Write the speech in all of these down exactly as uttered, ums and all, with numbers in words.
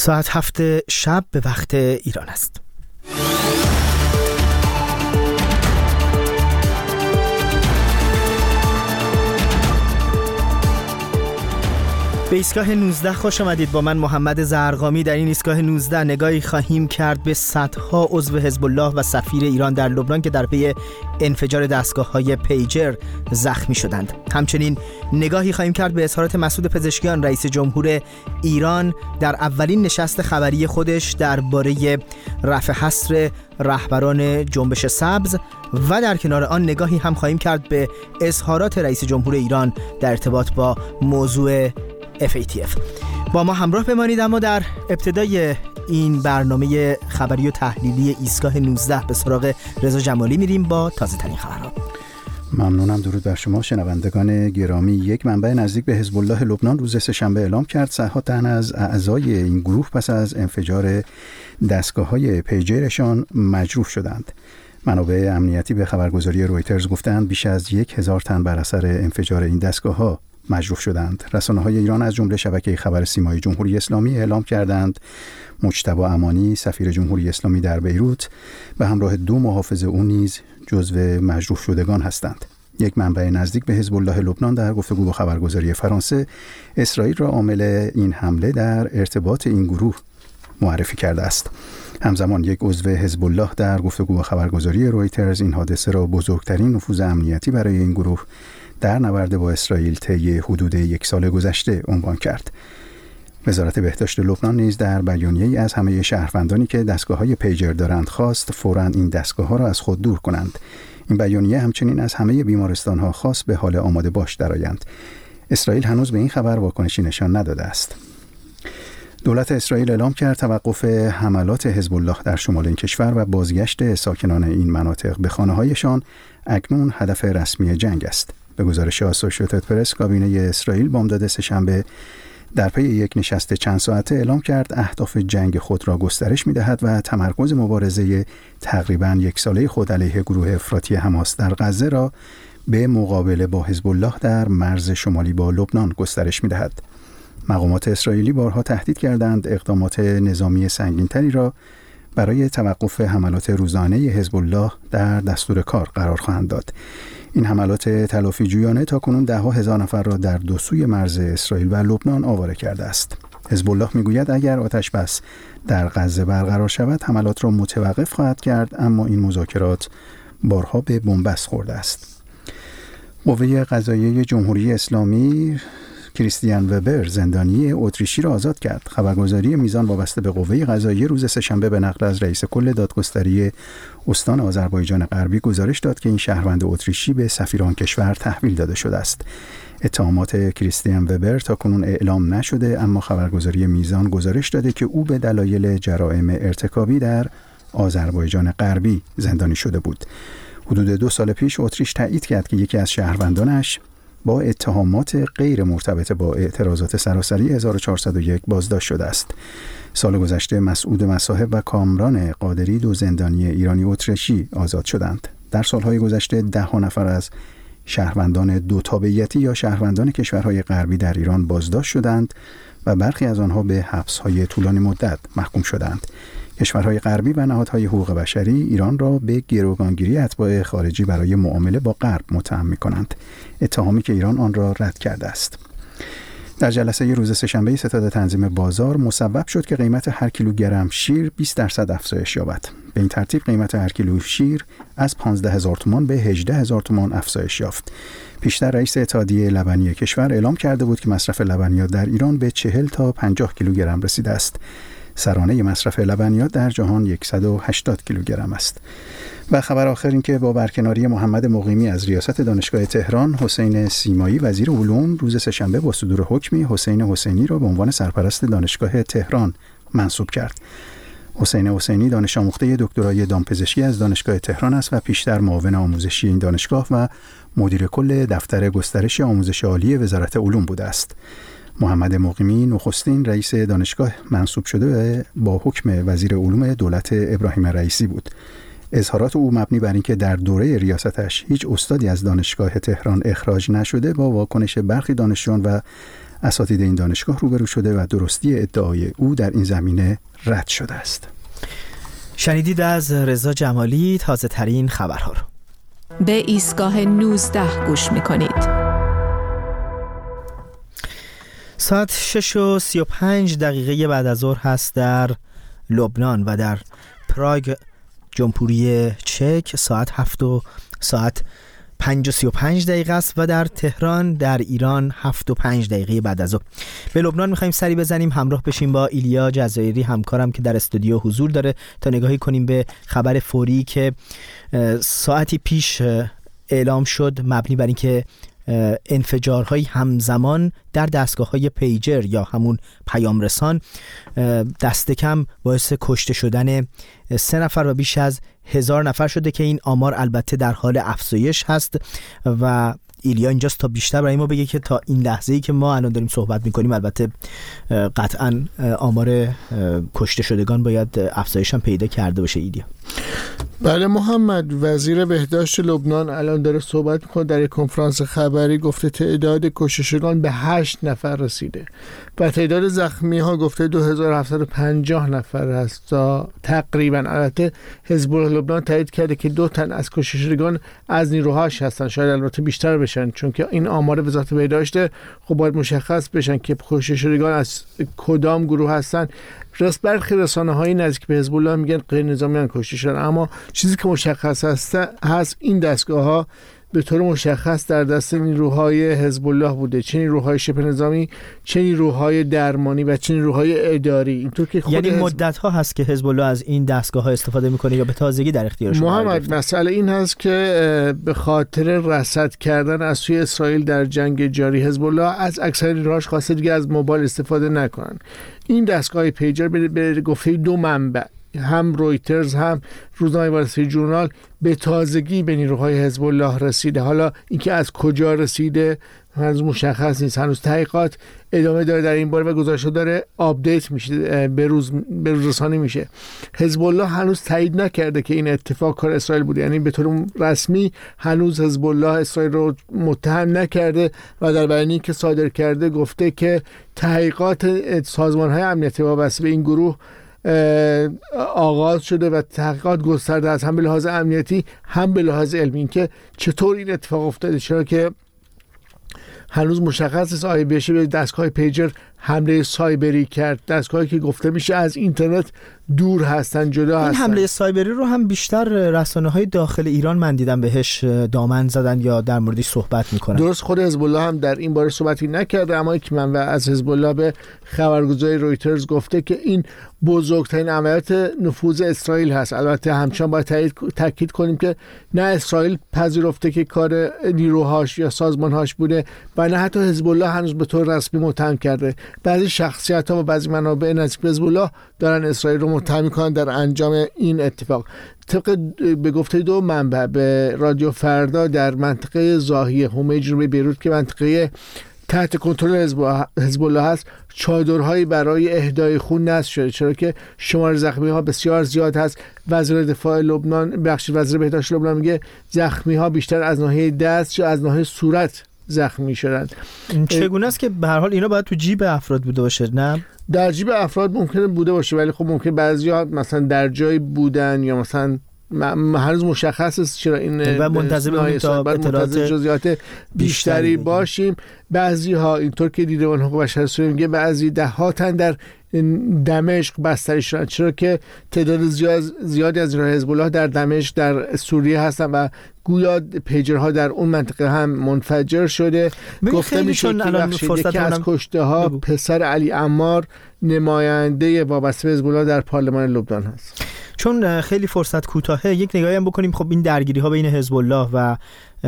ساعت هفت شب به وقت ایران است. به ایستگاه نوزده خوش آمدید. با من محمد زرقامی. در این ایستگاه نوزده نگاهی خواهیم کرد به صدها عضو حزب الله و سفیر ایران در لبنان که در پی انفجار دستگاه‌های پیجر زخمی شدند. همچنین نگاهی خواهیم کرد به اظهارات مسعود پزشکیان رئیس جمهور ایران در اولین نشست خبری خودش درباره رفع حصر رهبران جنبش سبز و در کنار آن نگاهی هم خواهیم کرد به اظهارات رئیس جمهور ایران در ارتباط با موضوع اف ای تی اف. با ما همراه بمانید. اما در ابتدای این برنامه خبری و تحلیلی ایستگاه نوزده به سراغ رضا جمالی میریم با تازه ترین خبرها. ممنونم. درود بر شما شنوندگان گرامی. یک منبع نزدیک به حزب الله لبنان روز سه‌شنبه اعلام کرد صدها تن از اعضای این گروه پس از انفجار دستگاه‌های پیجرشان مجروح شدند. منابع امنیتی به خبرگزاری رویترز گفتند بیش از یک هزار تن بر اثر انفجار این دستگاه‌ها مجروح شدند. رسانه‌های ایران از جمله شبکه خبر سیمای جمهوری اسلامی اعلام کردند مجتبی امانی سفیر جمهوری اسلامی در بیروت به همراه دو محافظ او نیز جزو مجروح شدگان هستند. یک منبع نزدیک به حزب الله لبنان در گفتگو با خبرگزاری فرانسه اسرائیل را عامل این حمله در ارتباط این گروه معرفی کرده است. همزمان یک عضو حزب الله در گفتگو با خبرگزاری رویترز این حادثه را بزرگترین نفوذ امنیتی برای این گروه در نبرد با اسرائیل طی حدود یک سال گذشته عنوان کرد. وزارت بهداشت لبنان نیز در بیانیه‌ای از همه شهروندانی که دستگاه‌های پیجر دارند خواست فوراً این دستگاه‌ها را از خود دور کنند. این بیانیه همچنین از همه بیمارستان‌ها خواست به حال آماده باش درآیند. اسرائیل هنوز به این خبر واکنشی نشان نداده است. دولت اسرائیل اعلام کرد توقف حملات حزب الله در شمال این کشور و بازگشت ساکنان این مناطق به خانه‌هایشان اکنون هدف رسمی جنگ است. به گزارش آسوشییتد پرس، کابینه اسرائیل بامداد سه‌شنبه در پی یک نشست چند ساعته اعلام کرد اهداف جنگ خود را گسترش می‌دهد و تمرکز مبارزه تقریباً یک ساله خود علیه گروه افراطی حماس در غزه را به مقابله با حزب الله در مرز شمالی با لبنان گسترش می‌دهد. مقامات اسرائیلی بارها تهدید کردند اقدامات نظامی سنگین‌تری را برای توقف حملات روزانه حزب الله در دستور کار قرار خواهند داد. این حملات تلافی جویانه تاکنون ده ها هزار نفر را در دو سوی مرز اسرائیل و لبنان آواره کرده است. حزب الله میگوید اگر آتش بس در غزه برقرار شود حملات را متوقف خواهد کرد، اما این مذاکرات بارها به بن‌بست خورده است. قوه قضاییه جمهوری اسلامی کریستیان وبر زندانی اتریشی را آزاد کرد. خبرگزاری میزان وابسته به قوه قضاییه روز سه‌شنبه به نقل از رئیس کل دادگستری استان آذربایجان غربی گزارش داد که این شهروند اتریشی به سفیر آن کشور تحویل داده شده است. اتهامات کریستیان وبر تاکنون اعلام نشده، اما خبرگزاری میزان گزارش داده که او به دلایل جرائم ارتکابی در آذربایجان غربی زندانی شده بود. حدود دو سال پیش اتریش تایید کرد که یکی از شهروندانش با اتهامات غیر مرتبط با اعتراضات سراسری هزار و چهارصد و یک بازداشت شده است. سال گذشته مسعود مصاحب و کامران قادری دو زندانی ایرانی اتریشی آزاد شدند. در سالهای گذشته ده ها نفر از شهروندان دو تابعیتی یا شهروندان کشورهای غربی در ایران بازداشت شدند و برخی از آنها به حبس‌های طولانی مدت محکوم شدند. کشورهای غربی و نهادهای حقوق بشری ایران را به گروگانگیری اتباع خارجی برای معامله با غرب متهم می‌کنند، اتهامی که ایران آن را رد کرده است. در جلسه روز سه‌شنبه ستاد تنظیم بازار مسبب شد که قیمت هر کیلوگرم شیر بیست درصد افزایش یابد. به این ترتیب قیمت هر کیلو شیر از پانزده هزار تومان به هجده هزار تومان افزایش یافت. پیشتر رئیس اتحادیه لبنی کشور اعلام کرده بود که مصرف لبنیات در ایران به چهل تا پنجاه کیلوگرم رسیده است. سرانه مصرف لبنیات در جهان صد و هشتاد کیلوگرم است. و خبر آخر این که با برکناری محمد مقیمی از ریاست دانشگاه تهران، حسین سیمایی وزیر علوم روز سه‌شنبه با صدور حکمی حسین حسینی را به عنوان سرپرست دانشگاه تهران منصوب کرد. حسین حسینی دانش آموخته دکترای دامپزشکی از دانشگاه تهران است و پیشتر معاون آموزشی این دانشگاه و مدیر کل دفتر گسترش آموزش عالی وزارت علوم بوده است. محمد مقیمی نخستین رئیس دانشگاه منصوب شده با حکم وزیر علوم دولت ابراهیم رئیسی بود. اظهارات او مبنی بر اینکه در دوره ریاستش هیچ استادی از دانشگاه تهران اخراج نشده با واکنش برخی دانشجویان و اساتید این دانشگاه روبرو شده و درستی ادعای او در این زمینه رد شده است. شنیدید از رضا جمالی تازه ترین خبرها رو. به ایستگاه نوزده گوش میکنید. ساعت شش و سی و پنج دقیقه بعد از ظهر هست در لبنان و در پراگ جمهوری چک ساعت هفت و ساعت پنج و سی و پنج دقیقه است و در تهران در ایران هفت و پنج دقیقه بعد از ظهر. به لبنان میخوایم سری بزنیم، همراه بشیم با ایلیا جزایری همکارم که در استودیو حضور داره تا نگاهی کنیم به خبر فوری که ساعتی پیش اعلام شد مبنی بر اینکه انفجارهای همزمان در دستگاه‌های پیجر یا همون پیام رسان دست کم باعث کشته شدن سه نفر و بیش از هزار نفر شده که این آمار البته در حال افزایش هست و ایلیا اینجاست تا بیشتر برای ما بگه که تا این لحظه‌ای که ما الان داریم صحبت می‌کنیم البته قطعاً آمار کشته شدگان باید افزایش هم پیدا کرده باشه. ایلیا. بله محمد، وزیر بهداشت لبنان الان داره صحبت میکنه، در یک کنفرانس خبری گفته تعداد کشته شدگان به هشت نفر رسیده و تعداد زخمی ها گفته دو هزار و هفتصد و پنجاه نفر هست تا تقریبا. البته حزب الله لبنان تایید کرده که دو تن از کشته شدگان از نیروهاش هستن، شاید البته بیشتر بشن چون که این آمار وزارت بهداشت خب باید مشخص بشن که کشته شدگان از کدام گروه هستن. راست برخی رسانه‌های نزدیک به حزب الله میگن غیر نظامیان کشته شدن، اما چیزی که مشخص هست هست این دستگاه‌ها به طور مشخص در دست نیروهای حزب الله بوده، چه نیروهای شبه نظامی، چه نیروهای درمانی و چه نیروهای اداری. اینطور که خود یعنی حزب... مدت‌ها هست که حزب الله از این دستگاه‌ها استفاده می‌کنه یا به تازگی در اختیارش قرار گرفته؟ محمد، مسئله این هست که به خاطر رصد کردن از سوی اسرائیل در جنگ جاری حزب الله از اکثر نیروهاش خواسته دیگه از موبایل استفاده نکنن. این دستگاه پیجر به گفته دو منبع، هم رویترز هم روزنامه وال جورنال، به تازگی به نیروهای حزب الله رسیده. حالا اینکه از کجا رسیده هنوز مشخص نیست، هنوز تحقیقات ادامه داره در این باره و گزارش‌ها داره آپدیت میشه، به روز به روز رسانی میشه. حزب الله هنوز تایید نکرده که این اتفاق کار اسرائیل بوده، یعنی به طور رسمی هنوز حزب الله اسرائیل رو متهم نکرده و در بیانیه‌ای که صادر کرده گفته که تحقیقات سازمان‌های امنیتی وابسته به این گروه آغاز شده و تحقیقات گسترده است، هم به لحاظ امنیتی هم به لحاظ علمی. این که چطور این اتفاق افتاده، چرا که هنوز مشخص نیست آیا بشه به دستگاه پیجر حمله سایبری کرد، دستگاهی که گفته میشه از اینترنت دور هستن، جدا هستن. این حمله سایبری رو هم بیشتر رسانه‌های داخل ایران من دیدم بهش دامن زدن یا در موردش صحبت میکنن. درست، خود حزب الله هم در این باره صحبتی نکرده، اما یک منبع از حزب الله به خبرگزاری رویترز گفته که این بزرگترین عملیات نفوذ اسرائیل هست. البته همچنان باید تاکید کنیم که نه اسرائیل پذیرفته که کار نیروهاش یا سازمانهاش بوده و نه حتی حزب الله هنوز به طور رسمی متهم کرده. بعضی شخصیت‌ها و بعضی منابع نزدیک به حزب الله دارن اسرائیل رو متهم می‌کنن در انجام این اتفاق. طبق به گفته دو منبع به رادیو فردا در منطقه زاهیه حومه جنوبی بیروت که منطقه تحت کنترل حزب الله هست، چادرهایی برای اهدای خون نصب شده، چرا که شمار زخمی ها بسیار زیاد هست. وزیر دفاع لبنان بخش وزیر بهداشت لبنان میگه زخمی ها بیشتر از ناحیه دست یا از ناحیه صورت زخمی شدن. چگونه است که به هر حال اینا باید تو جیب افراد بوده باشه؟ نه در جیب افراد ممکنه بوده باشه، ولی خب ممکن بعضیا مثلا در جایی بودن یا مثلا هنوز مشخص است چرا این و منتظر بودیم تا اطلاعات جزئیات بیشتری باشیم. بعضی ها اینطور که دیده اون حقوق بشر سوریه میگه بعضی دهاتن در دمشق بستری شدن، چرا که تعداد زیاد زیادی از نیروهای حزب الله در دمشق در سوریه هستن و گویا پیجرها در اون منطقه هم منفجر شده. گفته میشه که یکی از کشته ها پسر علی عمار نماینده وابسته به حزب الله در پارلمان لبنان هست. چون خیلی فرصت کوتاهه یک نگاهی هم بکنیم. خب این درگیری ها بین حزب الله و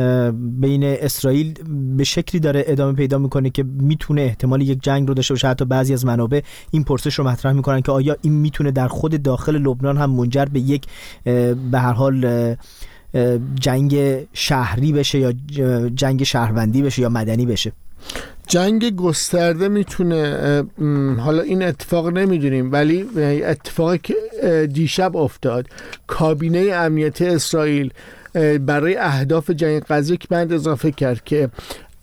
بین اسرائیل به شکلی داره ادامه پیدا میکنه که میتونه احتمال یک جنگ رو داشته باشه. حتی بعضی از منابع این پرسش رو مطرح میکنن که آیا این میتونه در خود داخل لبنان هم منجر به یک به هر حال جنگ شهری بشه یا جنگ شهروندی بشه یا مدنی بشه. جنگ گسترده میتونه، حالا این اتفاق نمیدونیم، ولی اتفاقی که دیشب افتاد، کابینه امنیتی اسرائیل برای اهداف جنگ غزه یک بند اضافه کرد که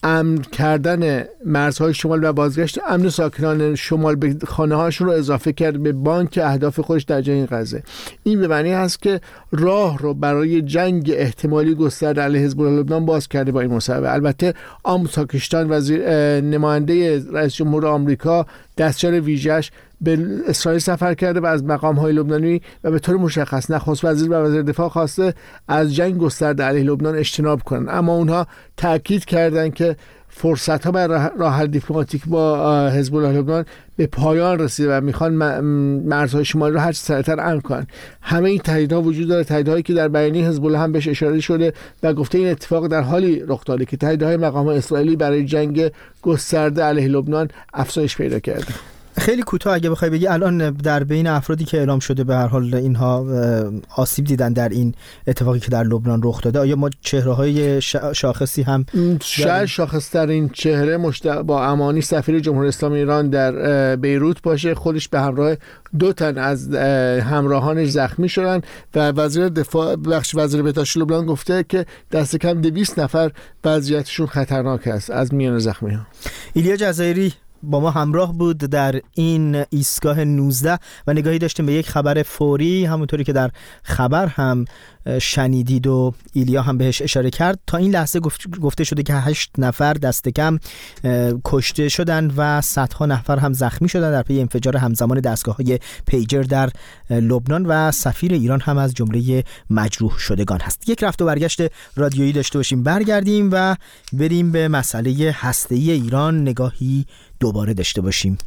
امن کردن مرزهای شمال و بازگشت امن ساکنان شمال به خانه هاشون رو اضافه کرد به بانک اهداف خودش در جنگ غزه. این به معنی هست که راه رو برای جنگ احتمالی گسترده علیه حزب الله لبنان باز کرده با این مصاحبه. البته آموزا کشتان وزیر نماینده رئیس جمهور آمریکا دستیار ویژه‌اش به اسرائیل سفر کرده و از مقام‌های لبنانی و به طور مشخص نخست وزیر و وزیر دفاع خواسته از جنگ گسترده علیه لبنان اجتناب کنند، اما اونها تاکید کردند که فرصت‌ها برای راه حل دیپلماتیک با حزب الله لبنان به پایان رسیده و میخوان مرزهای شمالی رو هر چه سریعتر امن کنن. همه این تهدیدها وجود داره، تهدیدهایی که در بیانیه حزب الله هم بهش اشاره شده و گفته این اتفاق در حالی رخ داده که تهدیدهای مقام‌های اسرائیلی برای جنگ گسترده علیه لبنان افزایش پیدا کرده. خیلی کوتاه اگه بخوای بگی الان در بین افرادی که اعلام شده به هر حال اینها آسیب دیدن در این اتفاقی که در لبنان رخ داده، آیا ما چهره‌های شاخصی هم شاید شاخص ترین چهره مجتبی امانی سفیر جمهوری اسلامی ایران در بیروت باشه، خودش به همراه دو تن از همراهانش زخمی شدن و وزیر دفاع بخش وزیر بهداشت لبنان گفته که دست کم دویست نفر وضعیتشون خطرناک است از میان زخمی‌ها. ایلیا جزایری با ما همراه بود در این ایستگاه نوزده و نگاهی داشتیم به یک خبر فوری، همونطوری که در خبر هم شنیدید و ایلیا هم بهش اشاره کرد. تا این لحظه گفته شده که هشت نفر دست کم کشته شدن و صدها نفر هم زخمی شدن در پی انفجار همزمان دستگاه‌های پیجر در لبنان و سفیر ایران هم از جمله مجروح شدگان هست. یک رفت و برگشت رادیویی داشته باشیم، برگردیم و بریم به مسئله هسته‌ای ایران نگاهی دوباره داشته باشیم.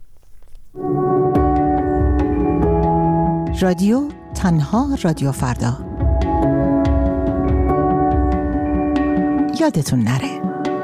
رادیو تنها رادیو فردا، یادتون نره.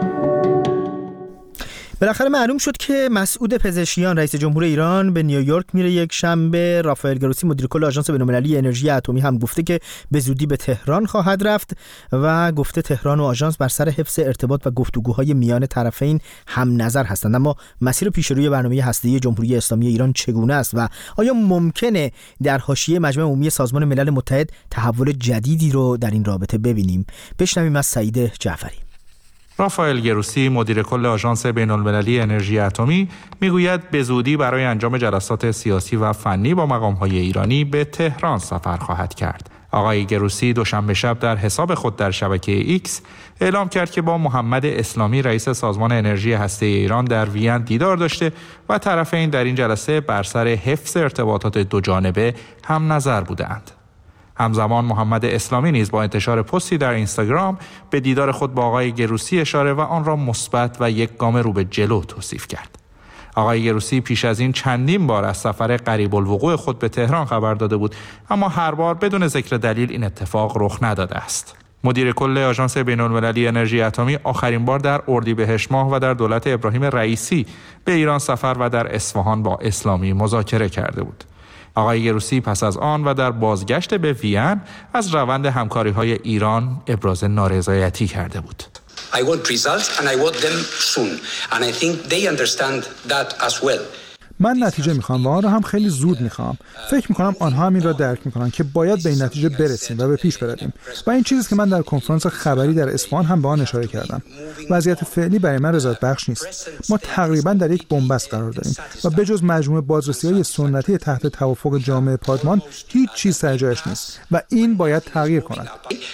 بالاخره معلوم شد که مسعود پزشکیان رئیس جمهور ایران به نیویورک میره یک شنبه. رافائل گروسی مدیر کل آژانس بین‌المللی انرژی اتمی هم گفته که به زودی به تهران خواهد رفت و گفته تهران و آژانس بر سر حفظ ارتباط و گفتگوهای میان طرفین هم نظر هستند. اما مسیر پیش روی برنامه هسته‌ای جمهوری اسلامی ایران چگونه است و آیا ممکنه در حاشیه مجمع عمومی سازمان ملل متحد تحول جدیدی رو در این رابطه ببینیم؟ بشنویم از سعید جعفری. رافائل گروسی مدیر کل آژانس بین‌المللی انرژی اتمی میگوید به زودی برای انجام جلسات سیاسی و فنی با مقام‌های ایرانی به تهران سفر خواهد کرد. آقای گروسی دوشنبه شب در حساب خود در شبکه ایکس اعلام کرد که با محمد اسلامی رئیس سازمان انرژی هسته‌ای ایران در وین دیدار داشته و طرفین در این جلسه بر سر حفظ ارتباطات دو جانبه هم نظر بودند. همزمان محمد اسلامی نیز با انتشار پستی در اینستاگرام به دیدار خود با آقای گروسی اشاره و آن را مثبت و یک گام رو به جلو توصیف کرد. آقای گروسی پیش از این چندین بار از سفر قریب الوقوع خود به تهران خبر داده بود، اما هر بار بدون ذکر دلیل این اتفاق رخ نداده است. مدیر کل آژانس بین‌المللی انرژی اتمی آخرین بار در اردیبهشت ماه و در دولت ابراهیم رئیسی به ایران سفر و در اصفهان با اسلامی مذاکره کرده بود. آقای گروسی پس از آن و در بازگشت به وین از روند همکاری‌های ایران ابراز نارضایتی کرده بود. I want results and I want them soon and I think they understand that as well. من نتیجه میخوام و آن را هم خیلی زود میخوام. فکر میکنم آنها هم این را درک میکنن که باید به این نتیجه برسیم و به پیش برویم و این چیزی که من در کنفرانس خبری در اصفهان هم به آن اشاره کردم. وضعیت فعلی برای من رضایت بخش نیست. ما تقریبا در یک بنبست قرار داریم و بجز مجموعه بازرسی‌های سنتی تحت توافق جامعه پادمان هیچ چیز سر جایش نیست و این باید تغییر کند.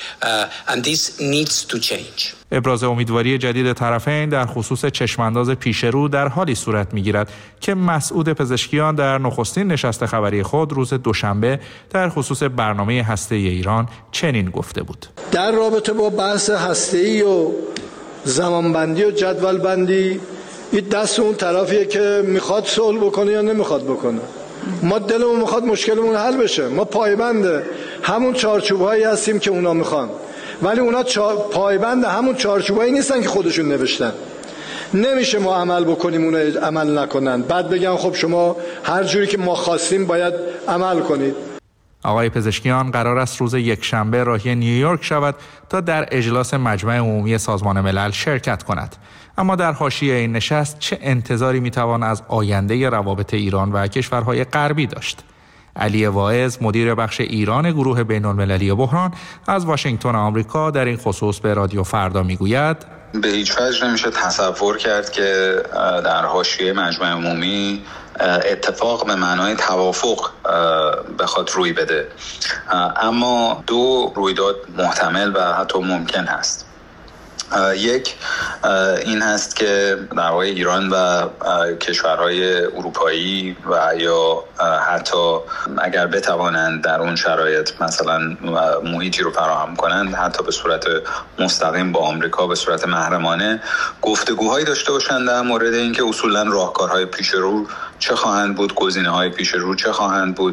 ابراز امیدواری جدید طرفین در خصوص چشمانداز پیشرو در حالی صورت می‌گیرد که مسعود پزشکیان در نخستین نشست خبری خود روز دوشنبه در خصوص برنامه هسته‌ای ایران چنین گفته بود: در رابطه با بحث هسته‌ای و زمانبندی و جدولبندی این دست اون طرفیه که میخواد صلح بکنه یا نمیخواد بکنه. ما دلمون میخواد مشکلمون حل بشه، ما پایبند همون چارچوب‌هایی هستیم که اونا میخوان، ولی اونا چا... پایبند همون چارچوبایی نیستن که خودشون نوشتن. نمیشه ما عمل بکنیم اونا عمل نکنن بعد بگن خب شما هر جوری که ما خواستیم باید عمل کنید. آقای پزشکیان قرار است روز یکشنبه راهی نیویورک شود تا در اجلاس مجمع عمومی سازمان ملل شرکت کند. اما در حاشیه این نشست چه انتظاری میتوان از آینده روابط ایران و کشورهای غربی داشت؟ علی واعظ مدیر بخش ایران گروه بین‌المللی بحران از واشنگتن آمریکا در این خصوص به رادیو فردا میگوید: به هیچ وجه نمیشه تصور کرد که در حاشیه مجمع عمومی اتفاق به معنای توافق بخواد روی بده، اما دو رویداد محتمل و حتی ممکن هست. یک این هست که در واقع ایران و کشورهای اروپایی و یا حتی اگر بتوانند در اون شرایط مثلا محیطی رو فراهم کنند، حتی به صورت مستقیم با آمریکا به صورت محرمانه گفتگوهایی داشته باشند در مورد اینکه اصولا راهکارهای پیش رو چه خواهند بود، گزینه‌های پیش رو چه خواهند بود،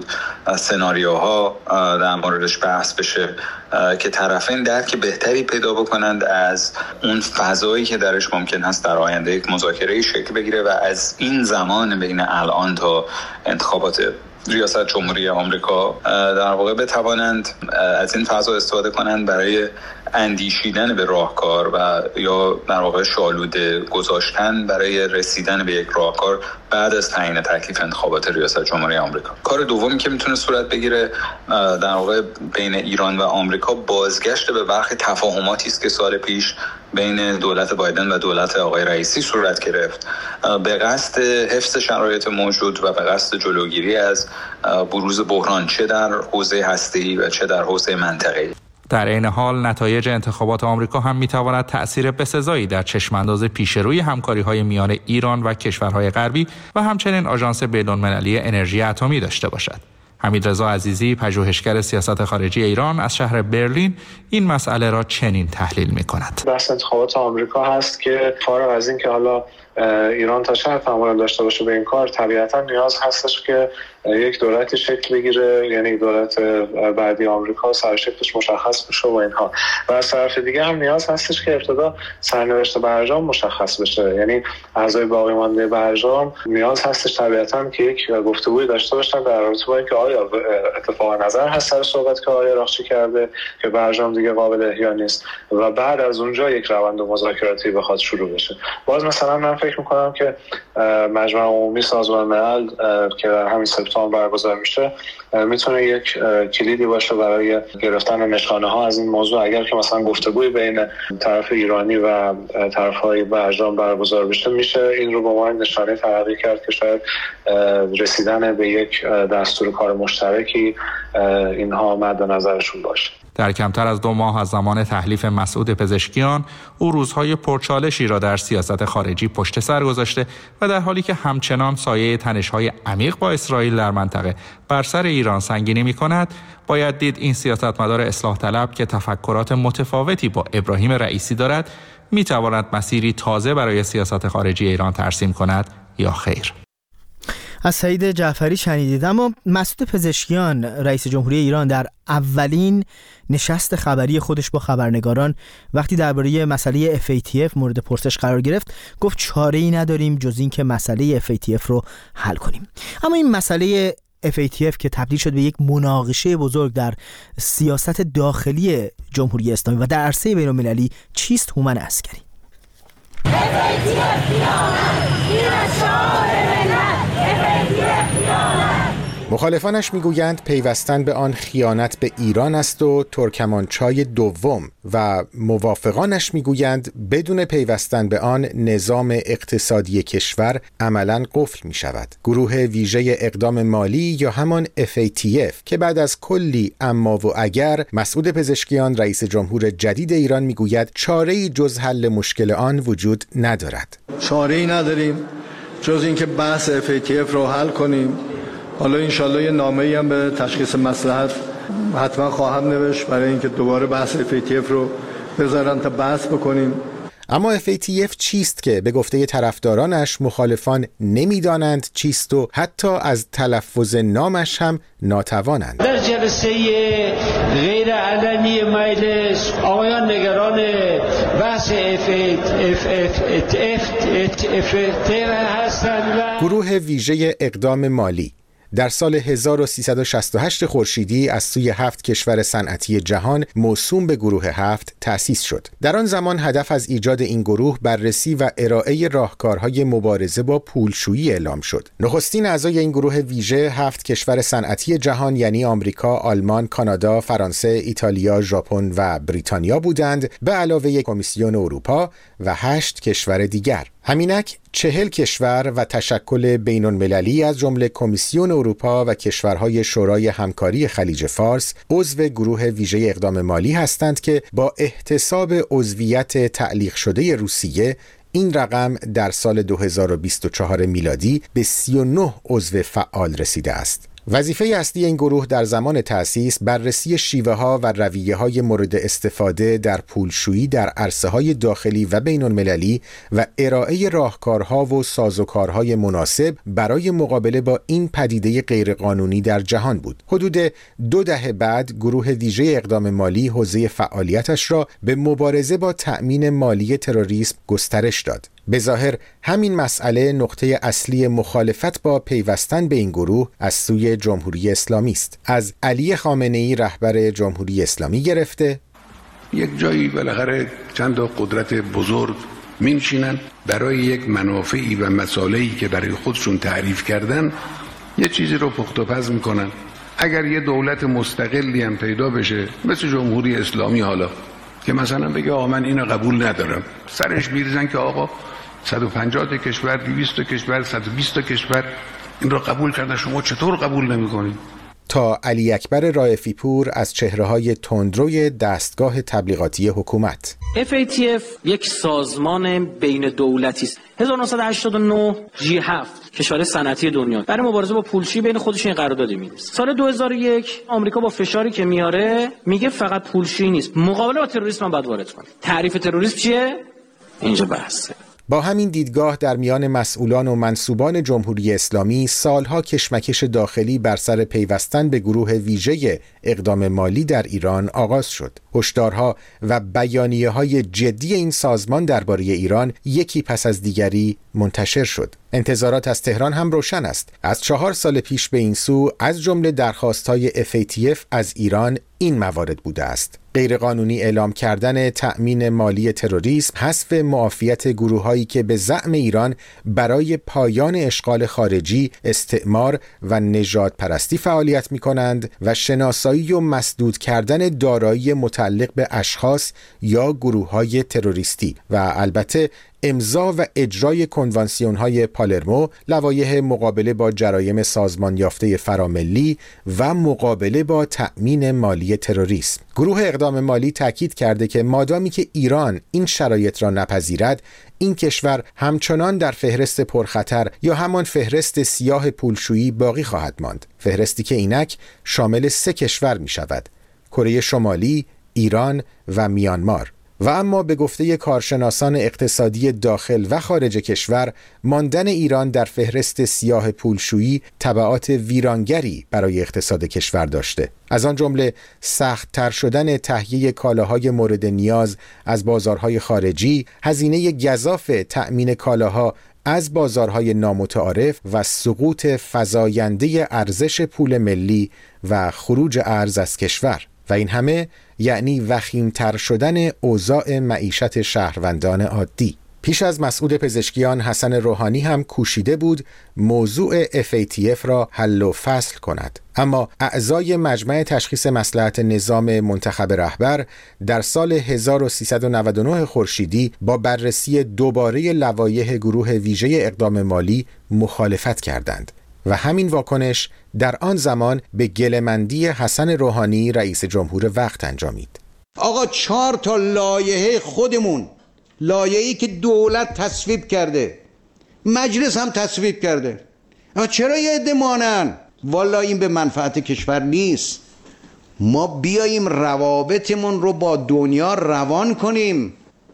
سناریوها در موردش بحث بشه که طرفین درک بهتری پیدا بکنند از اون فضایی که درش ممکن هست در آینده یک مذاکره شکل بگیره و از این زمان بین الان تا انتخابات ریاست جمهوری آمریکا در واقع بتوانند از این فضا استفاده کنند برای اندیشیدن به راهکار و یا در واقع شالوده گذاشتن برای رسیدن به یک راهکار بعد از تعیین تکلیف انتخابات ریاست جمهوری آمریکا. کار دومی که میتونه صورت بگیره در واقع بین ایران و آمریکا بازگشت به برخی تفاهماتی است که سال پیش بین دولت بایدن و دولت آقای رئیسی صورت گرفت به قصد حفظ شرایط موجود و به قصد جلوگیری از بروز بحران چه در حوزه هسته‌ای و چه در حوزه منطقه‌ای. در این حال نتایج انتخابات آمریکا هم میتواند تأثیر بسزایی در چشمانداز پیشروی همکاری‌های میان ایران و کشورهای غربی و همچنین آژانس بین‌المللی انرژی اتمی داشته باشد. حمیدرضا عزیزی، پژوهشگر سیاست خارجی ایران از شهر برلین، این مسئله را چنین تحلیل می‌کند. بحث انتخابات آمریکا هست که فارغ از این که حالا ایران تا چه حد تمایل داشته باشه به این کار، طبیعتا نیاز هستش که یک دولتی شکل بگیره، یعنی دولت بعدی آمریکا سرشکلش مشخص بشه و اینها، و از طرف دیگه هم نیاز هستش که ابتدا سرنوشت برجام مشخص بشه، یعنی اعضای باقی مانده برجام نیاز هستش طبیعتا که یک گفتگوی داشته باشن در رابطه با اینکه آیا اتفاق نظر هست سر صحبت که آیا راخچی کرده که برجام دیگه قابل احیا نیست و بعد از اونجا یک روند مذاکراتی بخواد شروع بشه. باز مثلا من فکر می‌کنم که مجمع عمومی سازمان ملل که در همین سپتامبر برگزار میشه میتونه یک کلیدی باشه برای گرفتن نشانه ها از این موضوع. اگر که مثلا گفتگوی بین طرف ایرانی و طرف‌های برجام برگزار بشه، میشه این رو به عنوان نشانه تلقی کرد که شاید رسیدن به یک دستور کار مشترکی اینها مد نظرشون باشه. در کمتر از دو ماه از زمان تحلیف مسعود پزشکیان، او روزهای پرچالشی را در سیاست خارجی پشت سر گذاشته و در حالی که همچنان سایه تنش‌های عمیق با اسرائیل در منطقه بر سر ایران سنگینی می‌کند، باید دید این سیاستمدار اصلاح طلب که تفکرات متفاوتی با ابراهیم رئیسی دارد، می‌تواند مسیری تازه برای سیاست خارجی ایران ترسیم کند یا خیر. از سعید جعفری شنیدید. اما مسعود پزشکیان رئیس جمهوری ایران در اولین نشست خبری خودش با خبرنگاران وقتی درباره مسئله اف ای تی اف مورد پرسش قرار گرفت گفت چاره‌ای نداریم جز این که مسئله اف ای تی اف رو حل کنیم. اما این مسئله اف ای تی اف که تبدیل شد به یک مناقشه بزرگ در سیاست داخلی جمهوری اسلامی و در عرصه بین‌المللی، چیست هومن عسکری؟ مخالفانش میگویند پیوستن به آن خیانت به ایران است و ترکمانچای دوم و موافقانش میگویند بدون پیوستن به آن نظام اقتصادی کشور عملاً قفل می شود. گروه ویژه اقدام مالی یا همان اف ای تی اف که بعد از کلی اما و اگر، مسعود پزشکیان رئیس جمهور جدید ایران میگوید چاره‌ای جز حل مشکل آن وجود ندارد. چاره‌ای نداریم جز اینکه بحث اف ای تی اف رو حل کنیم. حالا انشالله یه نامه‌ای هم به تشخیص مصلحت حتما خواهم نوشت برای اینکه دوباره بحث اف ای تی اف رو بذارن تا بحث بکنیم. اما اف ای تی اف چیست که به گفته طرفدارانش مخالفان نمیدانند چیست و حتی از تلفظ نامش هم ناتوانند؟ در جلسه غیر علنی مجلس آقایان نگران بحث اف ای تی اف هستند. گروه ویژه اقدام مالی در سال هزار و سیصد و شصت و هشت خورشیدی از سوی هفت کشور صنعتی جهان موسوم به گروه هفت تأسیس شد. در آن زمان هدف از ایجاد این گروه بررسی و ارائه راهکارهای مبارزه با پولشویی اعلام شد. نخستین اعضای این گروه ویژه هفت کشور صنعتی جهان یعنی آمریکا، آلمان، کانادا، فرانسه، ایتالیا، ژاپن و بریتانیا بودند، به علاوه کمیسیون اروپا و هشت کشور دیگر. همینک چهل کشور و تشکل بین‌المللی از جمله کمیسیون اروپا و کشورهای شورای همکاری خلیج فارس عضو گروه ویژه اقدام مالی هستند که با احتساب عضویت تعلیق شده روسیه این رقم در سال دو هزار و بیست و چهار میلادی به سی و نه عضو فعال رسیده است. وظیفه اصلی این گروه در زمان تأسیس بررسی شیوه‌ها و رویه‌های مورد استفاده در پولشویی در عرصه‌های داخلی و بین‌المللی و ارائه راهکارها و سازوکارهای مناسب برای مقابله با این پدیده غیرقانونی در جهان بود. حدود دو دهه بعد گروه ویژه اقدام مالی حوزه فعالیتش را به مبارزه با تأمین مالی تروریسم گسترش داد. به ظاهر همین مسئله نقطه اصلی مخالفت با پیوستن به این گروه از سوی جمهوری اسلامی است. از علی خامنه‌ای رهبر جمهوری اسلامی گرفته یک جایی بالاخره چند تا قدرت بزرگ می‌نشینن برای یک منافعی و مصالحی که برای خودشون تعریف کردن یه چیزی رو پخت و پز میکنن. اگر یه دولت مستقلی هم پیدا بشه مثل جمهوری اسلامی حالا که مثلا بگه آقا من اینو قبول ندارم، سرش میریزن که آقا صد و پنجاه تا کشور، دویست تا کشور، صد و بیست تا کشور این را قبول کردن، شما چطور قبول نمی‌کنید؟ تا علی اکبر رائفی پور از چهره‌های تندروی دستگاه تبلیغاتی حکومت. اف ای تی اف یک سازمان بین دولتی است. هزار و نهصد و هشتاد و نه جی هفت کشور صنعتی دنیا برای مبارزه با پولشویی بین خودشون قراردادی می‌نویسه. سال دو هزار و یک آمریکا با فشاری که میاره میگه فقط پولشویی نیست، مقابله با تروریسم هم باید وارد کنه. تعریف تروریسم چیه؟ اینجا بحثه. با همین دیدگاه در میان مسئولان و منسوبان جمهوری اسلامی سالها کشمکش داخلی بر سر پیوستن به گروه ویژه اقدام مالی در ایران آغاز شد. هشدارها و بیانیه‌های جدی این سازمان درباره ایران یکی پس از دیگری منتشر شد. انتظارات از تهران هم روشن است. از چهار سال پیش به این سو از جمله درخواست‌های اف ای تی اف از ایران این موارد بوده است: غیرقانونی اعلام کردن تأمین مالی تروریسم، حذف معافیت گروه‌هایی که به زعم ایران برای پایان اشغال خارجی، استعمار و نژادپرستی فعالیت می‌کنند و شناسایی و مسدود کردن دارایی متعلق به اشخاص یا گروه‌های تروریستی و البته امضا و اجرای کنوانسیون‌های پالرمو، لوایح مقابله با جرایم سازمان یافته فراملی و مقابله با تأمین مالی تروریسم. گروه اقدام مالی تاکید کرده که مادامی که ایران این شرایط را نپذیرد، این کشور همچنان در فهرست پرخطر یا همان فهرست سیاه پولشویی باقی خواهد ماند. فهرستی که اینک شامل سه کشور می شود: کره شمالی، ایران و میانمار. و اما به گفته کارشناسان اقتصادی داخل و خارج کشور، ماندن ایران در فهرست سیاه پولشویی تبعات ویرانگری برای اقتصاد کشور داشته. از آن جمله سخت‌تر شدن تهیه کالاهای مورد نیاز از بازارهای خارجی، هزینه گزاف تأمین کالاها از بازارهای نامتعارف و سقوط فزاینده ارزش پول ملی و خروج ارز از کشور. و این همه یعنی وخیم‌تر شدن اوضاع معیشت شهروندان عادی. پیش از مسئول پزشکیان حسن روحانی هم کوشیده بود موضوع اف ای تی اف را حل و فصل کند، اما اعضای مجمع تشخیص مصلحت نظام منتخب رهبر در سال هزار و سیصد و نود و نه خورشیدی با بررسی دوباره لوایح گروه ویژه اقدام مالی مخالفت کردند و همین واکنش در آن زمان به گله‌مندی حسن روحانی رئیس جمهور وقت انجامید. آقا چهار تا لایحه خودمون، لایحه‌ای که دولت تصویب کرده، مجلس هم تصویب کرده، اما چرا یه عده مانن؟ والا این به منفعت کشور نیست. ما بیاییم روابطمون رو با دنیا روان کنیم.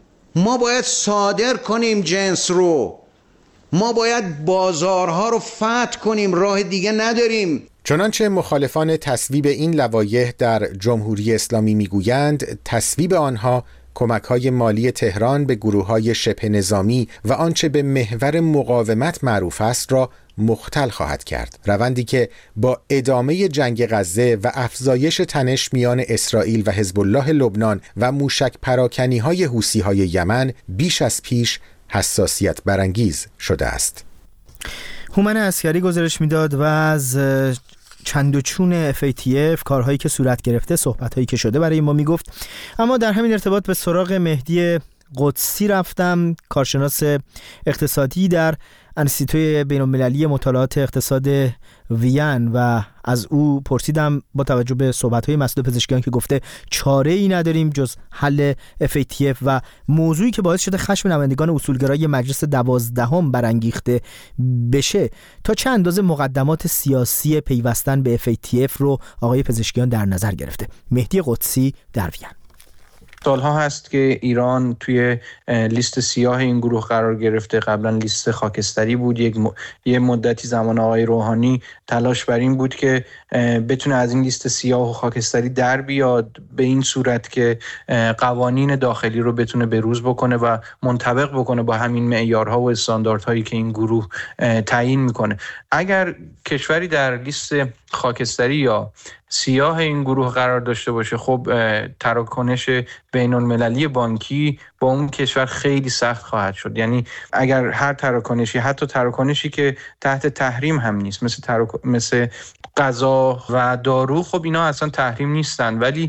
ما باید صادر کنیم جنس رو. ما باید بازارها رو فتح کنیم، راه دیگه نداریم. چنانچه مخالفان تصویب این لوایح در جمهوری اسلامی میگویند، تصویب آنها کمک‌های مالی تهران به گروه‌های شبه نظامی و آنچه به محور مقاومت معروف است را مختل خواهد کرد. روندی که با ادامه جنگ غزه و افزایش تنش میان اسرائیل و حزب الله لبنان و موشک پراکنی‌های حوثی‌های یمن بیش از پیش حساسیت برانگیز شده است. هومن عسکری گزارش میداد و از چند و چون اف ای تی اف، کارهایی که صورت گرفته، صحبت‌هایی که شده برای ما میگفت. اما در همین ارتباط به سراغ مهدی قدسی رفتم، کارشناس اقتصادی در انستیتوی بین‌المللی مطالعات اقتصاد وین، و از او پرسیدم با توجه به صحبت‌های مسئول پزشکیان که گفته چاره‌ای نداریم جز حل اف ای تی اف و موضوعی که باعث شده خشم نمایندگان اصولگرای مجلس دوازدهم برانگیخته بشه، تا چه اندازه مقدمات سیاسی پیوستن به اف ای تی اف رو آقای پزشکیان در نظر گرفته. مهدی قدسی در وین: سالها هست که ایران توی لیست سیاه این گروه قرار گرفته. قبلا لیست خاکستری بود. یک م... یه مدتی زمان آقای روحانی تلاش بر این بود که بتونه از این لیست سیاه و خاکستری در بیاد، به این صورت که قوانین داخلی رو بتونه بروز بکنه و منطبق بکنه با همین معیارها و استانداردهایی که این گروه تعیین میکنه. اگر کشوری در لیست خاکستری یا سیاه این گروه قرار داشته باشه، خب تراکنش بین المللی بانکی با اون کشور خیلی سخت خواهد شد. یعنی اگر هر تراکنشی، حتی تراکنشی که تحت تحریم هم نیست، مثل تراک... مثل غذا و دارو، خب اینا اصلا تحریم نیستن، ولی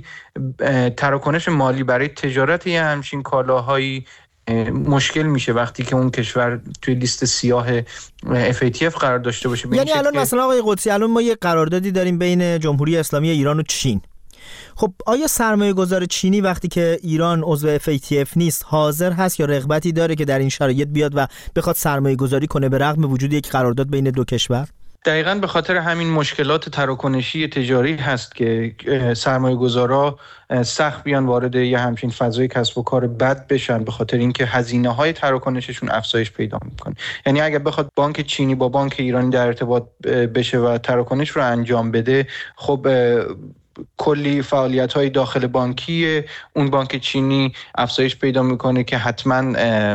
تراکنش مالی برای تجارت یه همچین کالاهایی مشکل میشه وقتی که اون کشور توی لیست سیاه اف ای تی اف قرار داشته باشه. یعنی الان مثلا آقای قدسی، الان ما یه قراردادی داریم بین جمهوری اسلامی ایران و چین. خب آیا سرمایه گذار چینی وقتی که ایران عضو اف ای تی اف نیست حاضر هست یا رغبتی داره که در این شرایط بیاد و بخواد سرمایه گذاری کنه به رغم وجود یک قرارداد بین دو کشور؟ دقیقاً به خاطر همین مشکلات تراکنشی تجاری هست که سرمایه گذارا سخت بیان وارد یه همچین فضای کسب و کار بد بشن، به خاطر اینکه هزینه های تراکنششون افزایش پیدا میکنه. یعنی اگر بخواد بانک چینی با بانک ایرانی در ارتباط بشه و تراکنش رو انجام بده، خب کلی فعالیت‌های داخل بانکی اون بانک چینی افزایش پیدا میکنه که حتما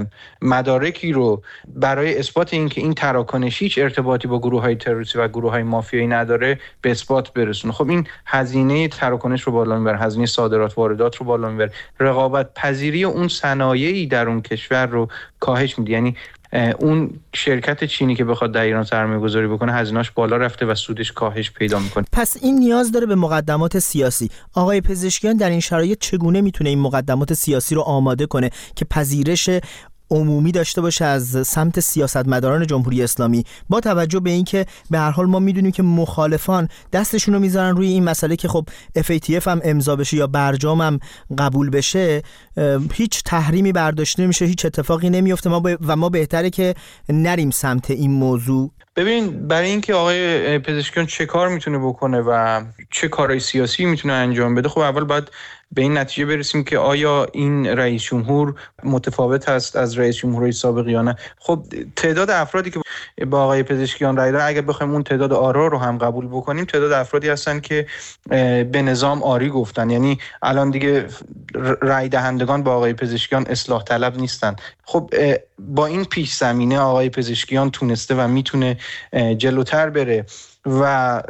مدارکی رو برای اثبات اینکه این تراکنش هیچ ارتباطی با گروه‌های تروریستی و گروه‌های مافیایی نداره به اثبات برسونه. خب این هزینه تراکنش رو بالا میبره، هزینه صادرات واردات رو بالا میبره، رقابت پذیری اون صنایعی در اون کشور رو کاهش میده. یعنی اون شرکت چینی که بخواد در ایران سرمایه گذاری بکنه هزینه‌اش بالا رفته و سودش کاهش پیدا میکنه. پس این نیاز داره به مقدمات سیاسی. آقای پزشکیان در این شرایط چگونه میتونه این مقدمات سیاسی رو آماده کنه که پذیرش عمومی داشته باشه از سمت سیاستمداران جمهوری اسلامی، با توجه به اینکه به هر حال ما میدونیم که مخالفان دستشون رو میذارن روی این مسئله که خب اف ای تی اف هم امضا بشه یا برجام هم قبول بشه، هیچ تحریمی برداشته نمیشه، هیچ اتفاقی نمیفته، ما ب... و ما بهتره که نریم سمت این موضوع. ببین، برای اینکه آقای پزشکیان چه کار میتونه بکنه و چه کارهای سیاسی میتونه انجام بده، خب اول باید به این نتیجه برسیم که آیا این رئیس جمهور متفاوت است از رئیس جمهورهای سابق یا نه. خب تعداد افرادی که با آقای پزشکیان رای دادن، اگر بخوایم اون تعداد آرا رو هم قبول بکنیم، تعداد افرادی هستن که به نظام آری گفتن. یعنی الان دیگه رای دهندگان با آقای پزشکیان اصلاح طلب نیستن. خب با این پیش زمینه آقای پزشکیان تونسته و میتونه جلوتر بره و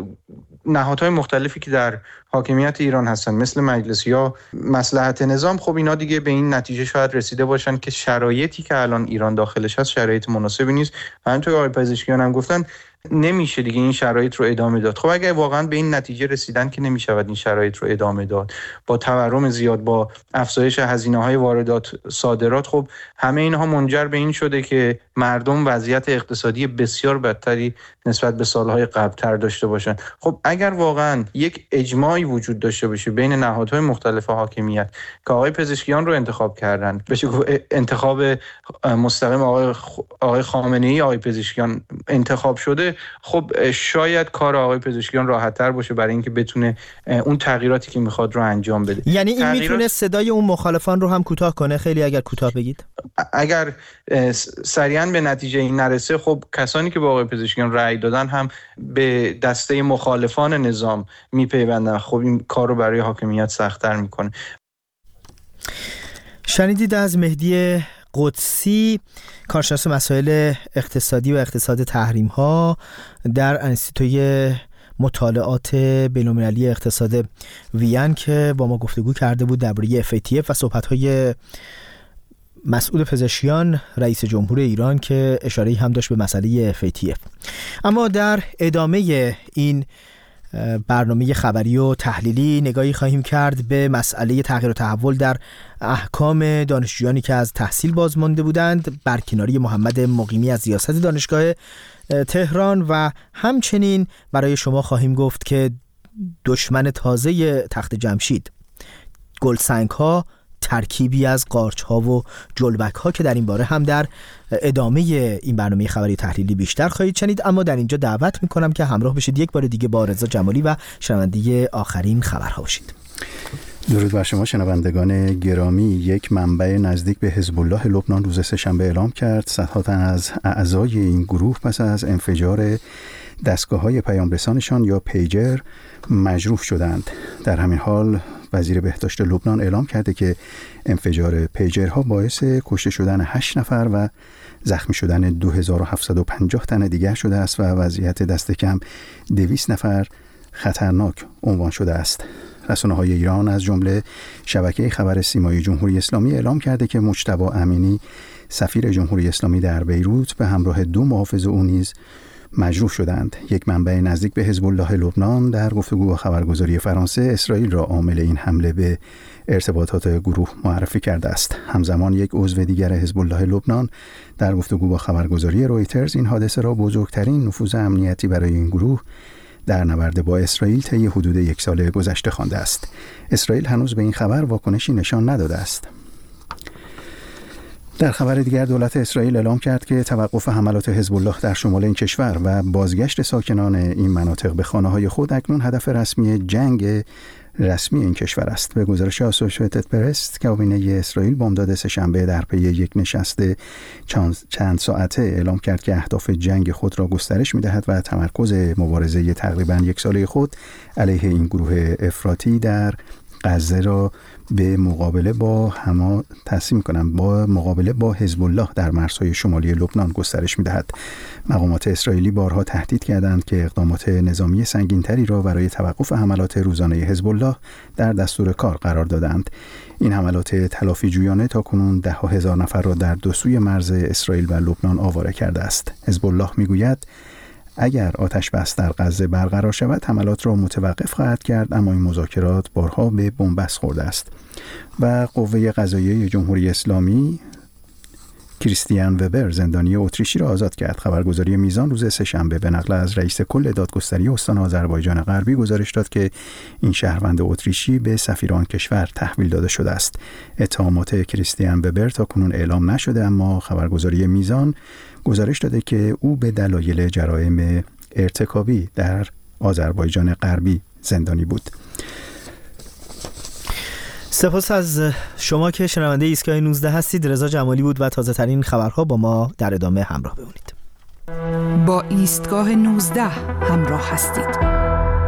نهادهای مختلفی که در حاکمیت ایران هستن مثل مجلس یا مصلحت نظام، خب اینا دیگه به این نتیجه شاید رسیده باشن که شرایطی که الان ایران داخلش هست شرایط مناسبی نیست. همونطور که آقای پزشکیان هم گفتن نمیشه دیگه این شرایط رو ادامه داد. خب اگه واقعا به این نتیجه رسیدن که نمیشود این شرایط رو ادامه داد با تورم زیاد، با افزایش هزینه‌های واردات صادرات، خب همه اینها منجر به این شده که مردم وضعیت اقتصادی بسیار بدتری نسبت به سالهای قبل‌تر داشته باشن. خب اگر واقعا یک اجماعی وجود داشته باشه بین نهادهای مختلف حاکمیت که آقای پزشکیان رو انتخاب کردن، بشه انتخاب مستقیم آقای آقای خامنه‌ای آقای پزشکیان انتخاب شده، خب شاید کار آقای پزشکیان راحت‌تر باشه برای اینکه بتونه اون تغییراتی که میخواد رو انجام بده. یعنی این تغییرات... میتونه صدای اون مخالفان رو هم کوتاه کنه. خیلی اگر کوتاه بگید. اگر سریعا به نتیجه این نرسه، خب کسانی که با آقای پزشکیان رأی دادن هم به دسته مخالفان نظام میپیوندن. خب این کار رو برای حاکمیت سخت‌تر میکنه. شنیدید از مهدی قدسی، کارشناس مسائل اقتصادی و اقتصاد تحریم ها در انستیتوی مطالعات بین‌المللی اقتصاد وین که با ما گفتگو کرده بود درباره اف ای تی اف و صحبت‌های مسئول پزشکیان رئیس جمهور ایران که اشاره‌ای هم داشت به مسئله اف ای تی اف. اما در ادامه این برنامه خبری و تحلیلی نگاهی خواهیم کرد به مسئله تغییر و تحول در احکام دانشجویانی که از تحصیل بازمانده بودند، برکناری محمد مقیمی از ریاست دانشگاه تهران و همچنین برای شما خواهیم گفت که دشمن تازه تخت جمشید، گلسنگ ها، ترکیبی از قارچ ها و جلبک ها که در این باره هم در ادامه این برنامه خبری تحلیلی بیشتر خواهید شنید. اما در اینجا دعوت میکنم که همراه بشید یک بار دیگه با رضا جمالی و شنونده آخرین خبرها باشید. درود بر شما شنوندگان گرامی. یک منبع نزدیک به حزب الله لبنان روز سه‌شنبه اعلام کرد صدها تن از اعضای این گروه پس از انفجار دستگاه‌های پیامرسانشان یا پیجر مجروح شدند. در همین حال وزیر بهداشت لبنان اعلام کرده که انفجار پیجرها باعث کشته شدن هشت نفر و زخمی شدن دو هزار و هفتصد و پنجاه تن دیگر شده است و وضعیت دست کم دویست نفر خطرناک عنوان شده است. رسانه‌های ایران از جمله شبکه خبر سیمای جمهوری اسلامی اعلام کرده که مجتبی امینی سفیر جمهوری اسلامی در بیروت به همراه دو محافظ او نیز مجروح شدند. یک منبع نزدیک به حزب الله لبنان در گفتگو با خبرگزاری فرانسه اسرائیل را عامل این حمله به ارتباطات گروه معرفی کرده است. همزمان یک عضو دیگر حزب الله لبنان در گفتگو با خبرگزاری رویترز این حادثه را بزرگترین نفوذ امنیتی برای این گروه در نبرد با اسرائیل طی حدود یک سال گذشته خوانده است. اسرائیل هنوز به این خبر واکنشی نشان نداده است. در خبر دیگر دولت اسرائیل اعلام کرد که توقف حملات حزب الله در شمال این کشور و بازگشت ساکنان این مناطق به خانه‌های خود اکنون هدف رسمی جنگ رسمی این کشور است. به گزارش اسوسییتد پرس، کابینه اسرائیل بامداد سه‌شنبه در پی یک نشست چند ساعته اعلام کرد که اهداف جنگ خود را گسترش می‌دهد و تمرکز مبارزه تقریباً یک ساله خود علیه این گروه افراطی در غزه را به مقابله با هما تصمیم کنم با مقابله با حزب الله در مرزهای شمالی لبنان گسترش می‌دهد. مقامات اسرائیلی بارها تهدید کردند که اقدامات نظامی سنگین‌تری را برای توقف حملات روزانه حزب الله در دستور کار قرار دادند. این حملات تلافی جویانه تاکنون ده ها هزار نفر را در دو سوی مرز اسرائیل و لبنان آواره کرده است. حزب الله میگوید اگر آتش بس در غزه برقرار شود حملات را متوقف خواهد کرد، اما این مذاکرات بارها به بنبست خورده است. و قوه قضاییه جمهوری اسلامی کریستیان وبر زندانی اتریشی را آزاد کرد. خبرگزاری میزان روز سه‌شنبه به نقل از رئیس کل دادگستری استان آذربایجان غربی گزارش داد که این شهروند اتریشی به سفیر آن کشور تحویل داده شده است. اتهامات کریستیان وبر تا کنون اعلام نشده، اما خبرگزاری میزان گزارش داده که او به دلایل جرایم ارتکابی در آذربایجان غربی زندانی بود. سپاس از شما که شنونده ایستگاه نوزده هستید. رضا جمالی بود و تازه ترین خبرها با ما در ادامه همراه بمونید. با ایستگاه نوزده همراه هستید.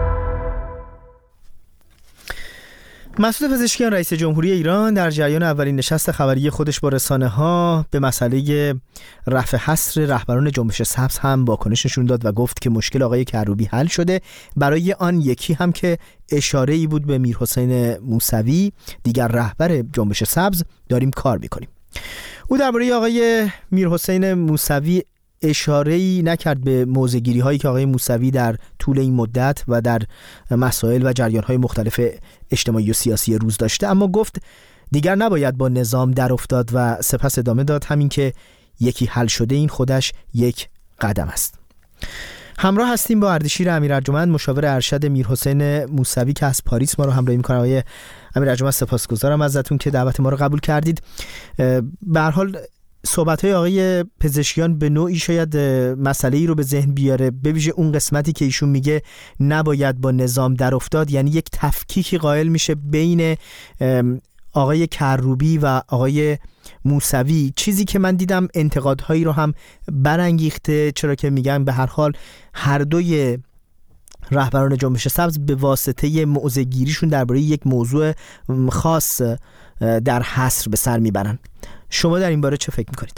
مسئول پزشکیان رئیس جمهوری ایران در جریان اولین نشست خبری خودش با رسانه‌ها به مسئله رفع حصر رهبران جنبش سبز هم واکنش نشون داد و گفت که مشکل آقای کروبی حل شده. برای آن یکی هم که اشاره‌ای بود به میرحسین موسوی، دیگر رهبر جنبش سبز، داریم کار می‌کنیم. او درباره آقای میرحسین موسوی اشاره‌ای نکرد به موضع‌گیری هایی که آقای موسوی در طول این مدت و در مسائل و جریان‌های مختلف اجتماعی و سیاسی روز داشته، اما گفت دیگر نباید با نظام در افتاد و سپس ادامه داد همین که یکی حل شده این خودش یک قدم است. همراه هستیم با اردشیر امیر ارجمند، مشاور ارشد میرحسین موسوی که از پاریس ما رو همراهی می‌کنه. آقای امیر ارجمند سپاسگزارم ازتون که دعوت ما رو قبول کردید. به هر حال صحبت‌های آقای پزشکیان به نوعی شاید مسئله‌ای رو به ذهن بیاره، به ویژه اون قسمتی که ایشون میگه نباید با نظام در افتاد، یعنی یک تفکیکی قائل میشه بین آقای کروبی و آقای موسوی، چیزی که من دیدم انتقادهایی رو هم برانگیخته، چرا که میگن به هر حال هر دوی رهبران جنبش سبز به واسطه موضع‌گیریشون درباره یک موضوع خاص در حصر به سر میبرن. شما در این باره چه فکر میکنید؟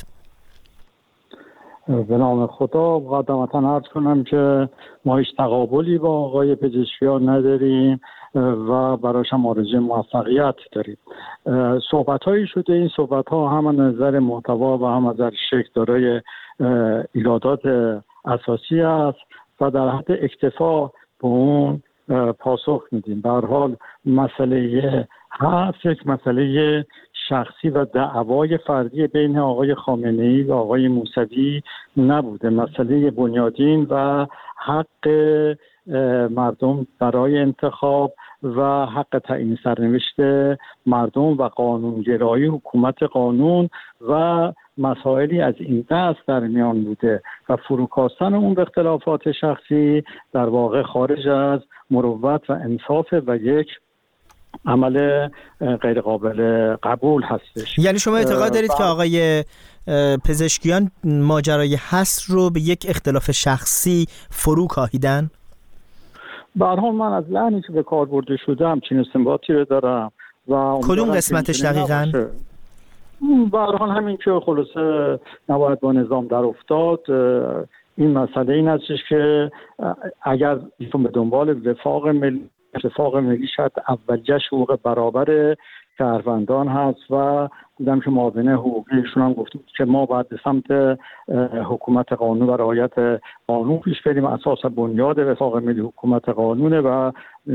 به نام خدا مقدمتا عرض کنم که ما هیچ تقابلی با آقای پزشکیان نداریم و براش هم آرزوی موفقیت داریم. صحبت هایی شده، این صحبت ها هم از نظر محتوا و هم از نظر شکل دارای ایرادات اساسی است و در حد اکتفا به اون پاسخ میدیم. به هر حال مسئله هست یک مسئله شخصی و دعوای فردی بین آقای خامنه‌ای و آقای موسوی نبوده. مسئله بنیادین و حق مردم برای انتخاب و حق تعیین سرنوشت مردم و قانونگرایی، حکومت قانون و مسائلی از این دست در میان بوده و فروکاستن اون به اختلافات شخصی در واقع خارج از مروت و انصاف و یک عمل غیر قابل قبول هستش. یعنی شما اعتقاد دارید که آقای پزشکیان ماجرای حصر رو به یک اختلاف شخصی فرو کاهیدن؟ به هر حال من از لحنی که به کار برده شدم چنین استنباطی رو دارم. و کدوم قسمتش دقیقاً؟ به هر حال همین که خلاصه نباید با نظام در افتاد. این مسئله این هستش که اگر ایشون به دنبال وفاق ملی وفاق ملی شاید اولیه حقوق برابر شهروندان هست و دیدم که معاون حقوقیشون هم گفته بود که ما باید به سمت حکومت قانون و رعایت قانون پیش بریم. اساس بنیاد وفاق ملی حکومت قانونه و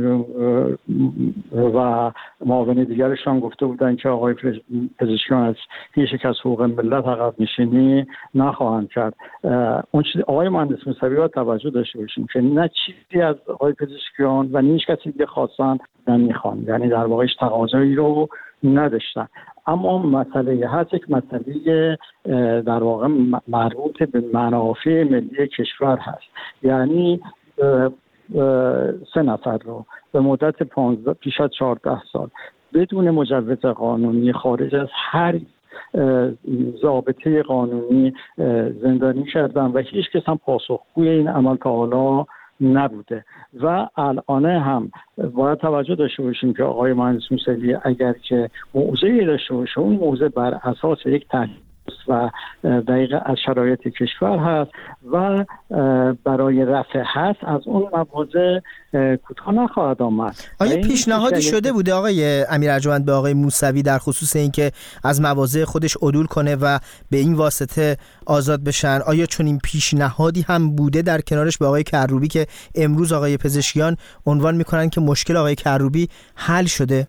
و معاون دیگرش هم گفته بودن که آقای پزشکیان از هیچ یک از حقوق ملت عقب نشینی نخواهند کرد. اون چیز آقای مهندس موسوی باید توجه داشته باشیم که نه چیزی از آقای پزشکیان و نه هیچ کسی دیگه خواستن نمیخوان، یعنی در واقع هیچ تقاضایی رو نداشتن. اما مسئله هست یک مسئله در واقع مربوط به منافع ملی کشور هست. یعنی سه نفر رو به مدت پانزده پیش از چهارده سال بدون مجوز قانونی خارج از هر ضابطه قانونی زندانی کردن و هیچ کس هم پاسخگوی این عمل تا حالا نبوده. و الان هم باید توجه داشته باشیم که آقای مهندس موسوی اگر که موضعی داشته باشه اون موضع بر اساس یک تحقیق و دقیقه از شرایط کشور هست و برای رفع هست از اون مواضع کوتاه نخواهد آمد. آیا پیشنهادی شده بوده آقای امیر ارجمند به آقای موسوی در خصوص اینکه از مواضع خودش عدول کنه و به این واسطه آزاد بشن؟ آیا چون این پیشنهادی هم بوده در کنارش به آقای کروبی که امروز آقای پزشکیان عنوان میکنن که مشکل آقای کروبی حل شده؟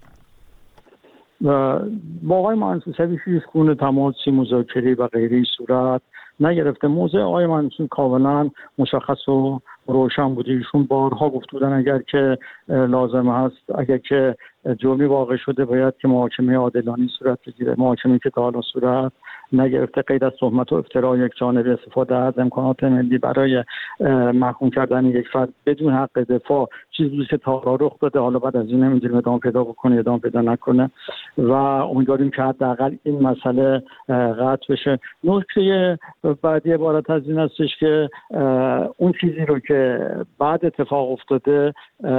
و با آقای مهندس موسوی هیچ گونه تماسی، مذاکره و غیره صورت نگرفته. موضع آقای مهندس کاملا مشخص و روشن بوده. ایشون بارها گفته بودن اگر که لازم هست، اگر که جرمی واقع شده باید که محاکمه عادلانه صورت بگیره. محاکمه که تا حالا صورت نگرفته، غیر از تهمت و افترا یک جانبه استفاده از امکانات ملی برای محکوم کردن یک فرد بدون حق دفاع چیزی که تا حالا رخ داده. حالا بعد از این نمیدونیم ادامه پیدا بکنه ادامه پیدا نکنه و امیدواریم که حداقل این مسئله قطع بشه. نکته بعدی عبارت از این هستش که اون چیزی رو که بعد اتفاق افتاده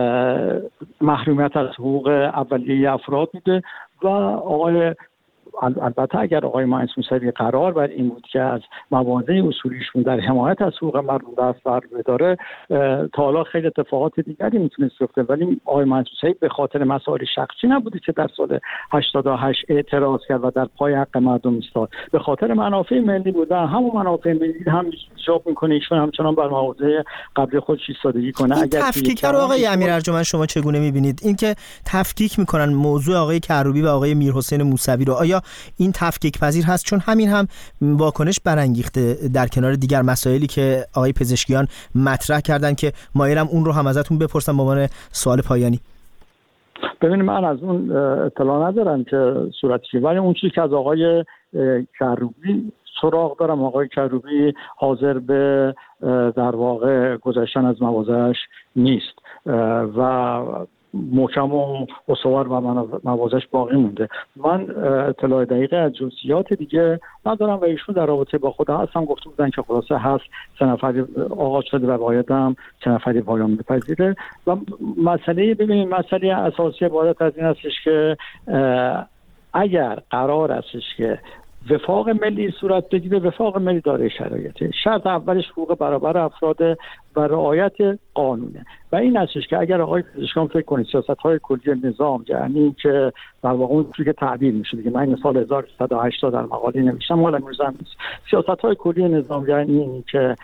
محرومیت از حقوق اولیه افراد میده و آقای البته اگر آقای مهندس موسوی قرار بر این بود که از مواضع اصولیشون در حمایت از حقوق مردم دست بر بداره تا حالا خیلی اتفاقات دیگری میتونست بیفته، ولی آقای مهندس موسوی به خاطر مسائل شخصی نبوده که در سال هشتاد و هشت اعتراض کرد و در پای حق مردم ایستاد. به خاطر منافع ملی بودن، همون منافع ملی هم ایجاب میکنه ایشون همچنان بر مواضع قبل خودش ایستادگی کنه. این تفکیک رو آقای امیر ارجمند شما چگونه میبینید؟ این که تفکیک میکنن موضوع آقای کروبی و آقای میرحسین موسوی رو، آیا این تفکیک پذیر هست؟ چون همین هم واکنش برانگیخته در کنار دیگر مسائلی که آقای پزشکیان مطرح کردن که مایلم اون رو هم ازتون بپرسم به عنوان سوال پایانی. ببینید من از اون اطلاع ندارم که صورتی، ولی اون چیزی که از آقای کروبی سراغ دارم، آقای کروبی حاضر به در واقع گذشتن از مواضعش نیست و محکم و استوار و مواضعش باقی مونده. من اطلاع دقیقه از جزئیات دیگه ندارم و ایشون در رابطه با خود هستم گفته بودن که خلاصه هست سه نفری آغاز شده و باید هم سه نفری پایان بپذیره. و مسئله ببینید مسئله اساسی عبارت از این هستش که اگر قرار هستش که وفاق ملی صورت بگیره. وفاق ملی داره شرایطه. شرط اولش حقوق برابر افراد و رعایت قانونه و این هستش که اگر آقای پزشکان فکر کنید سیاست‌های کلی نظام، یعنی که در واقع اون چیزی که تعبیر میشه دیگه، من این سال هزار و سیصد و هشتاد در مقاله نوشتم، مال امروز هم نیست. سیاست‌های کلی نظام یعنی که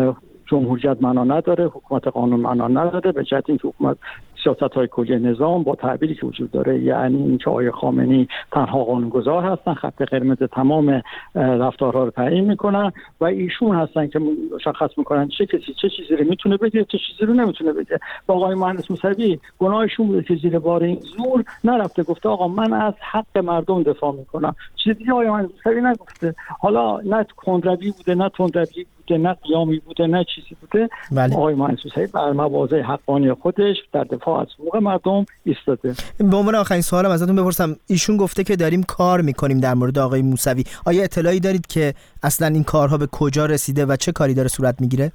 جمهوریت معنا نداره، حکومت قانون معنا نداره، به جهت اینکه حکومت سیاست‌های کلی نظام با تعبیری که وجود داره، یعنی اینکه آقای خامنه‌ای تنها قانونگذار هستن، خط قرمز تمام رفتارها رو تعیین میکنن و ایشون هستن که مشخص میکنن چه کسی چه چیزی رو میتونه بگه، چه چیزی رو نمیتونه بگه. و آقای مهندس موسوی گناهشون بوده که زیر بار این زور نرفته گفته آقا من از حق مردم دفاع میکنم. چیز دیگه آقای مهندس موسوی نگفته. حالا نه کندروی بوده، نه تندروی بوده، نه قیامی بوده، نه چیزی بوده. بله. آقای مهندس موسوی بر مواضع حقانی خودش در دفاع از حقوق مردم ایستاده. به عنوان آخرین سوالم ازتون بپرسم، ایشون گفته که داریم کار میکنیم در مورد آقای موسوی. آیا اطلاعی دارید که اصلا این کارها به کجا رسیده و چه کاری داره صورت میگیره؟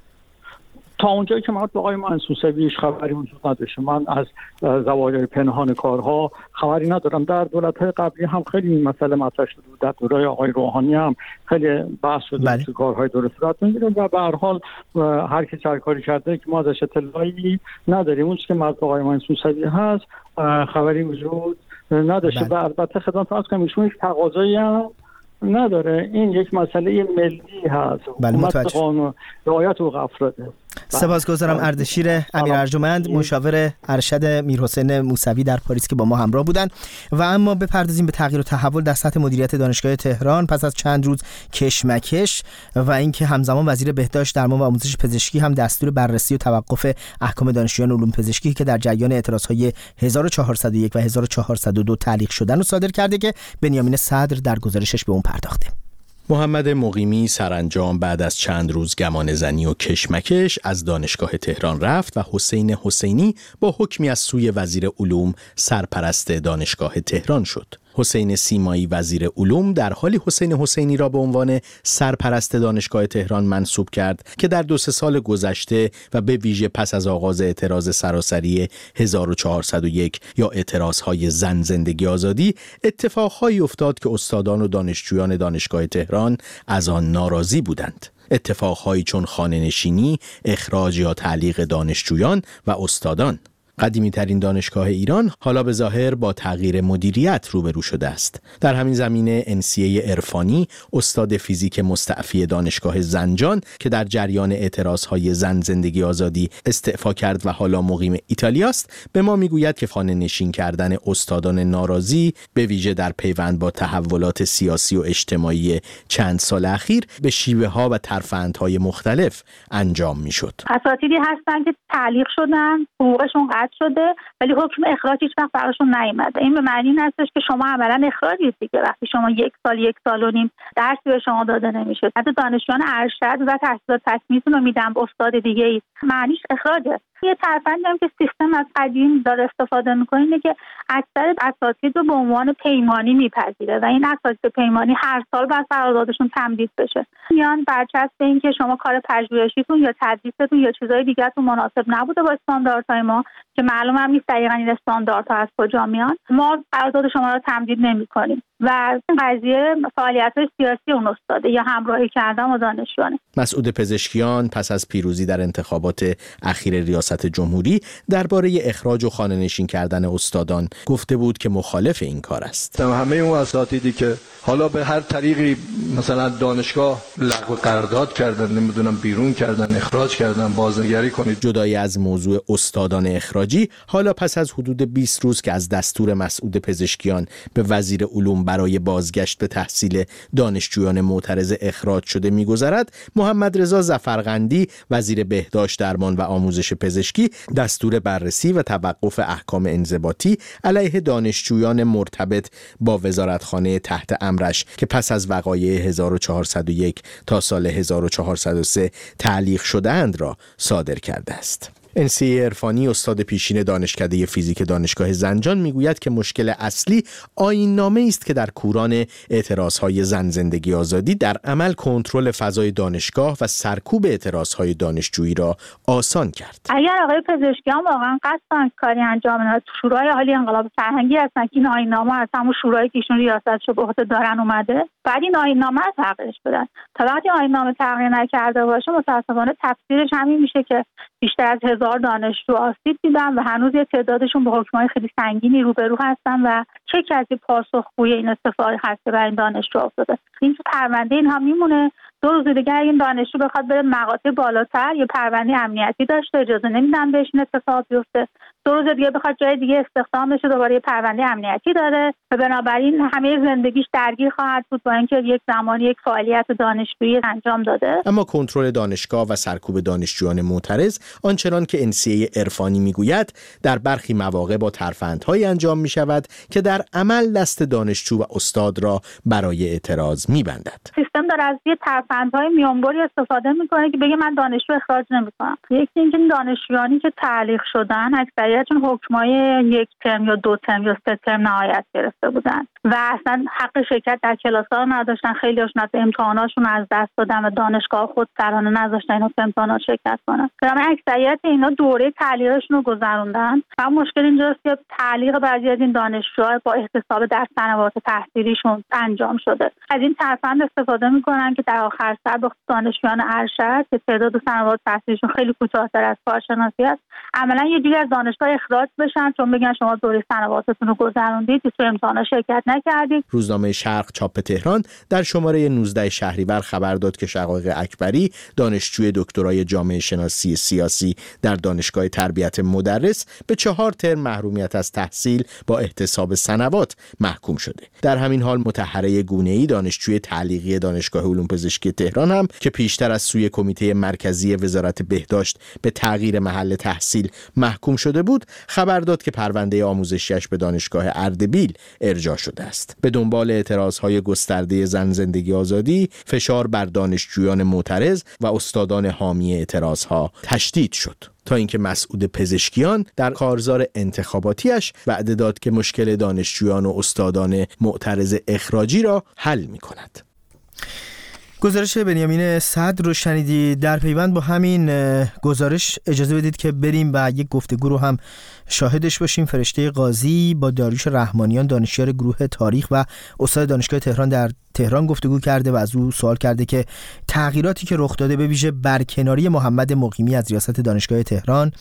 تا اونجایی که من با آقای مهندس موسوی هیچ خبری وجود نداشته. من از زوایای پنهان کارها خبری ندارم. در دولت‌های قبلی هم خیلی این مسئله مطرح شده بود، در دوره آقای روحانی هم خیلی بحث شده که کارهای داره صورت میگیره و به هر حال هر کی هر کاری کرده که ما ازش اطلاعی نداریم. اون چیزی که مربوط به آقای مهندس موسوی هست خبری وجود نداشته و البته خدمت عرض کنم ایشون هیچ تقاضایی هم نداره. این یک مسئله ملی هست. حکومت قانون رعایت حقوق افراده. سپاسگزارم. اردشیر امیر ارجمند، مشاور ارشد میرحسین موسوی در پاریس که با ما همراه بودند. و اما بپردازیم به تغییر و تحول در سطح مدیریت دانشگاه تهران پس از چند روز کشمکش و اینکه همزمان وزیر بهداشت درمان و آموزش پزشکی هم دستور بررسی و توقف احکام دانشجویان علوم پزشکی که در جریان اعتراضهای هزار و چهارصد و یک و هزار و چهارصد و دو تعلیق شدن رو صادر کرده که بنیامین صدر در گزارشش به اون پرداخته. محمد مقیمی سرانجام بعد از چند روز گمانه‌زنی و کشمکش از دانشگاه تهران رفت و حسین حسینی با حکمی از سوی وزیر علوم سرپرست دانشگاه تهران شد. حسین سیمایی وزیر علوم در حالی حسین حسینی را به عنوان سرپرست دانشگاه تهران منصوب کرد که در دو سه سال گذشته و به ویژه پس از آغاز اعتراض سراسری هزار و چهارصد و یک یا اعتراضهای زن زندگی آزادی اتفاقهایی افتاد که استادان و دانشجویان دانشگاه تهران از آن ناراضی بودند. اتفاقهایی چون خانه‌نشینی، اخراج یا تعلیق دانشجویان و استادان. قدیمی ترین دانشگاه ایران حالا به ظاهر با تغییر مدیریت روبرو شده است. در همین زمینه انسیه عرفانی، استاد فیزیک مستعفی دانشگاه زنجان که در جریان اعتراضهای زن زندگی آزادی استعفا کرد و حالا مقیم ایتالیا است، به ما میگوید که خانه نشین کردن استادان ناراضی به ویژه در پیوند با تحولات سیاسی و اجتماعی چند سال اخیر به شیوه ها و ترفندهای مختلف انجام میشد. اساتیدی هستن که تعلیق شدن، حقوقشون قطع شده ولی حکم اخراج هیچ وقت براشون نیامده. این به معنی این هستش که شما عملاً اخراجید دیگه. وقتی شما یک سال یک سال و نیم درسی به شما داده نمیشه، حتی دانشجویان ارشد و تحصیلات تصمیمتون رو میدن به استاد دیگه ای، معنیش اخراجه. یه ترفندی هم که سیستم از قدیم داره استفاده میکنه اینه که اکثر اساتید رو به عنوان پیمانی میپذیره و این اساتید پیمانی هر سال باید قراردادشون تمدید بشه. میان برچسب این که شما کار پژوهشیتون یا تدریستون یا چیزای دیگه‌تون مناسب نبوده با استانداردهای ما که معلوم هم نیست دقیقاً این استانداردها از کجا میان، ما قرارداد شما رو تمدید نمی‌کنیم و این قضیه فعالیت‌های سیاسی اون استاده یا همراهی کردن با دانشجویان. مسعود پزشکیان پس از پیروزی در انتخابات اخیر ریاست جمهوری درباره اخراج و خانه‌نشین کردن استادان گفته بود که مخالف این کار است. همه اون اساتیدی که حالا به هر طریقی مثلا دانشگاه لغو قرارداد کردن، نمیدونم بیرون کردن، اخراج کردن، بازنگری کنید. جدای از موضوع استادان اخراجی، حالا پس از حدود بیست روز که از دستور مسعود پزشکیان به وزیر علوم برای بازگشت به تحصیل دانشجویان معترض اخراج شده می‌گذرد، محمد رضا ظفرقندی وزیر بهداشت درمان و آموزش پزشکی دستور بررسی و توقف احکام انضباطی علیه دانشجویان مرتبط با وزارتخانه تحت امرش که پس از وقایع هزار و چهارصد و یک تا سال هزار و چهارصد و سه تعلیق شده‌اند را صادر کرده است. انسیه عرفانی، استاد پیشین دانشکده فیزیک دانشگاه زنجان، میگوید که مشکل اصلی آیین‌نامه است که در کوران اعتراضهای زن زندگی آزادی در عمل کنترل فضای دانشگاه و سرکوب اعتراضهای دانشجویی را آسان کرد. اگر آقای پزشکیان واقعا قصد دارن کاری انجام بدن، شورای عالی انقلاب فرهنگی هستن که این آیین‌نامه از همون شورایی که ایشون ریاستشو به عهده دارن اومده، بعد این آیین‌نامه رو تغییرش بدن. تا وقتی آیین‌نامه تغییر نکرده باشه متأسفانه تفسیرش همین میشه که بیشتر از هزار دانشجو آسیب دیدن و هنوز یه تعدادشون با حکم‌های خیلی سنگینی روبرو هستن و چه کسی پاسخگوی این اتفاقی هست که برای این دانشجو افتاده. این تو پرونده اینها میمونه. دو روز دیگه این دانشجو بخواد بره مقاطع بالاتر یا پرونده امنیتی داشته، اجازه نمیدن بهش این اتفاق بیفته. دو روز دیگه بخواد جای دیگه استخدام بشه، دوباره یه پرونده امنیتی داره و بنابراین همه زندگیش درگیر خواهد بود با اینکه یک زمانی یک فعالیت دانشجویی انجام داده. اما کنترل دانشگاه و سرکوب دانشجویان معترض، آنچنان که انسیه عرفانی میگوید، در برخی مواقع با ترفندهای انجام می شود که در عمل دست دانشجو و استاد را برای اعتراض میبندد. سیستم داره از یه ترفندهای میانبری استفاده میکنه که بگه من دانشجو اخراج نمیکنم. یکی اینکه دانشجویانی که تعلیق شدن اکثریتشون حکمای یک ترم یا دو ترم یا سه ترم نهایت گرفته بودن و اصلا حق شرکت در کلاس‌ها نداشتن. خیلی‌هاشون از امتحاناشون از دست دادن و دانشگاه خود سرانه نذاشتن اینا تو امتحانات شرکت کنن. برای اکثریت اینا دوره تعلیقشون رو گذروندن. و مشکل اینجاست که تعلیق بعضی از این دانشجوها با احتساب در سنوات تحصیلیشون انجام شده. از این ترفند استفاده میکنن که در آخر سر با دانشجویان ارشد که تعداد سنوات تحصیلیشون خیلی کوتاه‌تر از کارشناسی است، عملاً یه جوری از دانشگاه اخراج بشن چون بگن شما دوره سنواتتون رو گذروندید، تو امتحانات شرکت نکردید. روزنامه شرق چاپ تهران در شماره نوزده شهریور خبر داد که شقایق اکبری، دانشجوی دکترای جامعه شناسی سیاسی در دانشگاه تربیت مدرس، به چهار ترم محرومیت از تحصیل با احتساب سنوات محکوم شده. در همین حال مطهره گونه‌ای، دانشجوی تعلیقی دانشگاه علوم پزشکی تهران هم که پیشتر از سوی کمیته مرکزی وزارت بهداشت به تغییر محل تحصیل محکوم شده بود، خبر داد که پرونده آموزشیش به دانشگاه اردبیل ارجاع شده است. به دنبال اعتراضهای گسترده زن زندگی آزادی، فشار بر دانشجویان معترض و استادان حامی اعتراضها تشدید شد تا اینکه مسعود پزشکیان در کارزار انتخاباتیش وعده داد که مشکل دانشجویان و استادان معترض اخراجی را حل می‌کند. گزارش بنیامین صدر رو شنیدی. در پیوند با همین گزارش اجازه بدید که بریم و یک گفتگو رو هم شاهدش باشیم. فرشته قاضی با داریوش رحمانیان، دانشیار گروه تاریخ و استاد دانشگاه تهران در تهران گفتگو کرده و از او سوال کرده که تغییراتی که رخ داده به ویژه برکناری محمد مقیمی از ریاست دانشگاه تهران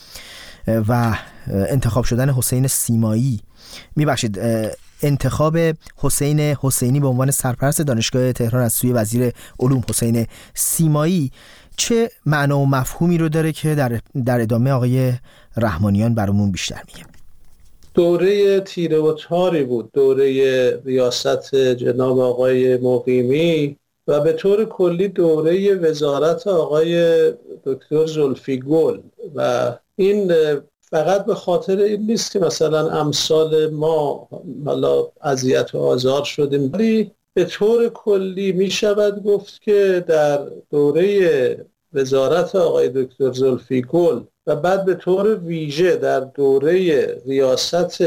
و انتخاب شدن حسین سیمایی، میبخشید انتخاب حسین حسینی به عنوان سرپرست دانشگاه تهران از سوی وزیر علوم حسین سیمایی چه معنا و مفهومی رو داره که در در ادامه آقای رحمانیان برامون بیشتر میگه. دوره تیره و تاری بود، دوره ریاست جناب آقای مقیمی و به طور کلی دوره وزارت آقای دکتر زلفی گل و این فقط به خاطر این نیست که مثلا امثال ما حالا اذیت و آزار شدیم، ولی به طور کلی می شود گفت که در دوره وزارت آقای دکتر زلفی گل و بعد به طور ویژه در دوره ریاست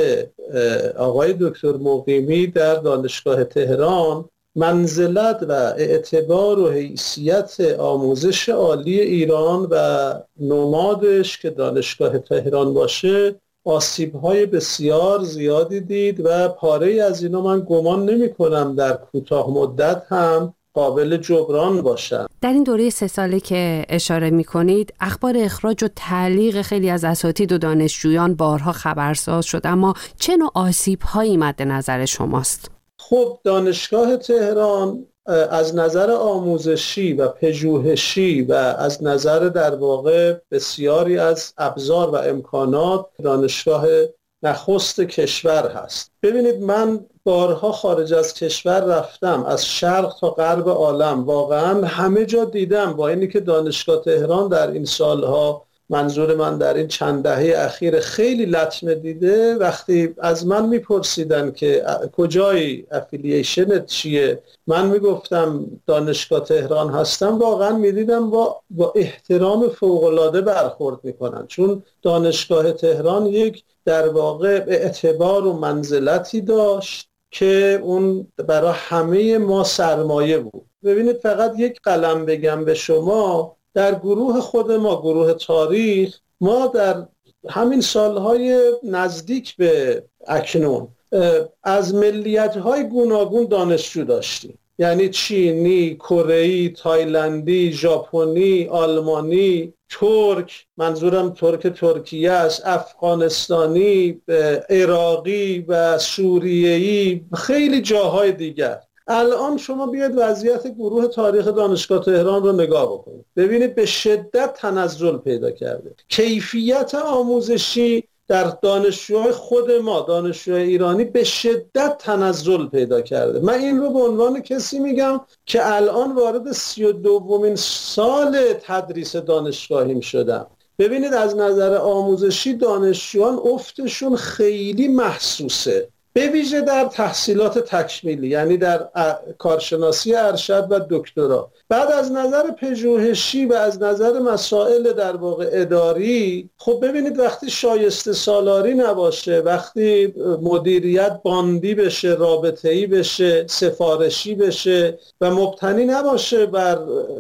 آقای دکتر مقیمی در دانشگاه تهران منزلت و اعتبار و حیثیت آموزش عالی ایران و نمادش که دانشگاه تهران باشه آسیب‌های بسیار زیادی دید و پاره از اینا من گمان نمی‌کنم در کوتاه مدت هم قابل جبران باشن. در این دوره سه ساله که اشاره می‌کنید اخبار اخراج و تعلیق خیلی از اساتید و دانشجویان بارها خبرساز شد، اما چه نوع آسیب‌هایی مد نظر شماست؟ خب دانشگاه تهران از نظر آموزشی و پژوهشی و از نظر در واقع بسیاری از ابزار و امکانات دانشگاه نخست کشور هست. ببینید من بارها خارج از کشور رفتم، از شرق تا غرب عالم، واقعا همه جا دیدم با اینی که دانشگاه تهران در این سالها منظور من در این چند دهه اخیر خیلی لطمه دیده، وقتی از من میپرسیدن که کجایی، افیلیشنت چیه، من میگفتم دانشگاه تهران هستم، واقعا میدیدم با, با احترام فوق‌العاده برخورد میکنن، چون دانشگاه تهران یک در واقع اعتبار و منزلتی داشت که اون برای همه ما سرمایه بود. ببینید فقط یک قلم بگم به شما، در گروه خود ما، گروه تاریخ، ما در همین سالهای نزدیک به اکنون از ملیت‌های گوناگون دانشجو داشتیم، یعنی چینی، کره‌ای، تایلندی، ژاپنی، آلمانی، ترک، منظورم ترک ترکیه است، افغانستانی، عراقی و سوریه‌ای، خیلی جاهای دیگر. الان شما بیاید وضعیت گروه تاریخ دانشگاه تهران رو نگاه بکنید، ببینید به شدت تنزل پیدا کرده. کیفیت آموزشی در دانشجوهای خود ما، دانشجوهای ایرانی، به شدت تنزل پیدا کرده. من این رو به عنوان کسی میگم که الان وارد سی و دومین سال تدریس دانشگاهیم شدم. ببینید از نظر آموزشی دانشجویان افتشون خیلی محسوسه، به ویژه در تحصیلات تکمیلی، یعنی در کارشناسی ارشد و دکترا. بعد از نظر پژوهشی و از نظر مسائل در واقع اداری، خب ببینید وقتی شایسته سالاری نباشه، وقتی مدیریت باندی بشه، رابطه‌ای بشه، سفارشی بشه و مبتنی نباشه بر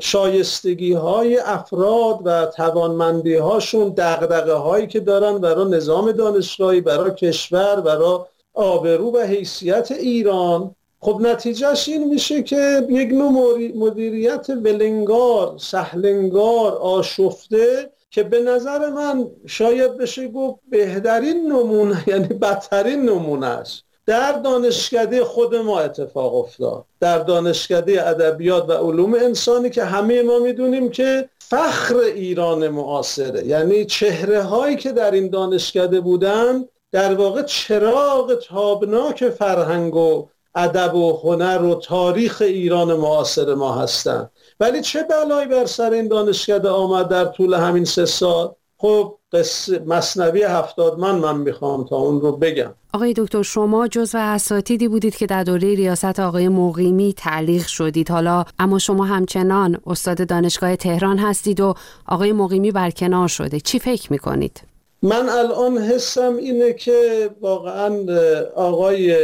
شایستگی های افراد و توانمندی هاشون، دغدغه هایی که دارن برای نظام دانشگاهی، برای کشور، برای آبرو و حیثیت ایران، خب نتیجهش این میشه که یک نوع مدیریت ولنگار، سهلنگار، آشفته که به نظر من شاید بشه گفت بهترین نمونه، یعنی بدترین نمونه است، در دانشکده خود ما اتفاق افتاد، در دانشکده ادبیات و علوم انسانی که همه ما میدونیم که فخر ایران معاصره. یعنی چهره هایی که در این دانشکده بودن در واقع چراغ تابناک فرهنگ و ادب و هنر و تاریخ ایران معاصر ما هستند. ولی چه بلایی بر سر این دانشکده آمد در طول همین سه سال؟ خب قصه مثنوی هفتاد من من میخوام تا اون رو بگم. آقای دکتر، شما جزو اساتیدی بودید که در دوره ریاست آقای مقیمی تعلیق شدید، حالا اما شما همچنان استاد دانشگاه تهران هستید و آقای مقیمی برکنار شده. چی فکر میکنید؟ من الان حسم اینه که واقعا آقای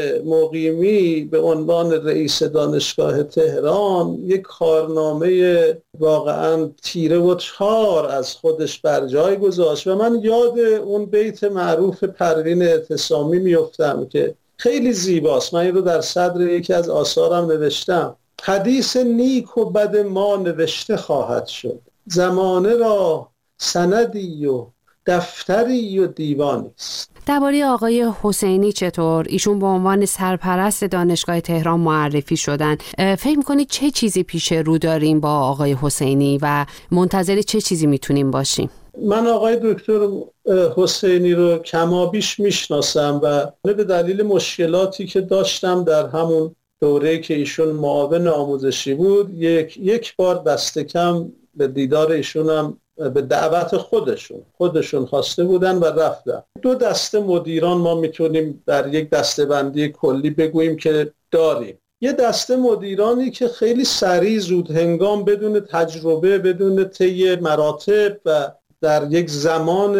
مقیمی به عنوان رئیس دانشگاه تهران یک کارنامه واقعا تیره و تار از خودش بر جای گذاشت و من یاد اون بیت معروف پروین اعتصامی میفتم که خیلی زیباست. من این رو در صدر یکی از آثارم نوشتم: حدیث نیک و بد ما نوشته خواهد شد، زمانه را سندی و دفتری و دیوانی است. درباره آقای حسینی چطور؟ ایشون به عنوان سرپرست دانشگاه تهران معرفی شدن. فکر می‌کنید چه چیزی پیش رو داریم با آقای حسینی و منتظر چه چیزی میتونیم باشیم؟ من آقای دکتر حسینی رو کمابیش میشناسم و به دلیل مشکلاتی که داشتم در همون دوره‌ای که ایشون معاون آموزشی بود، یک یک بار دست کم به دیدار ایشونم به دعوت خودشون خودشون خواسته بودن و رفتن. دو دسته مدیران ما میتونیم در یک دسته‌بندی کلی بگوییم که داریم. یه دسته مدیرانی که خیلی سریع، زود هنگام، بدون تجربه، بدون طی مراتب و در یک زمان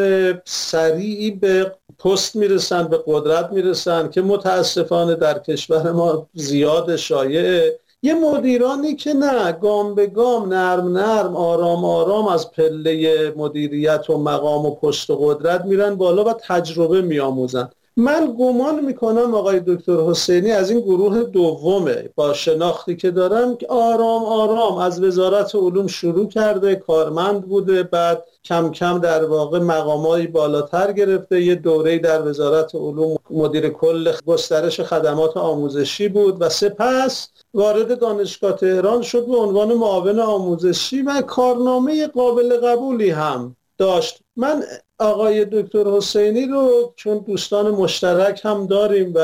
سریعی به پست میرسن، به قدرت میرسن که متاسفانه در کشور ما زیاد شایعه. یه مدیرانی که نه، گام به گام، نرم نرم، آرام آرام از پله مدیریت و مقام و پست و قدرت میرن بالا و تجربه میآموزن. من گمان میکنم آقای دکتر حسینی از این گروه دومه، با شناختی که دارم، که آرام آرام از وزارت علوم شروع کرده، کارمند بوده، بعد کم کم در واقع مقامایی بالاتر گرفته، یه دوره‌ای در وزارت علوم مدیر کل گسترش خدمات آموزشی بود و سپس وارد دانشگاه تهران شد به عنوان معاون آموزشی و کارنامه قابل قبولی هم داشت. من آقای دکتر حسینی رو چون دوستان مشترک هم داریم و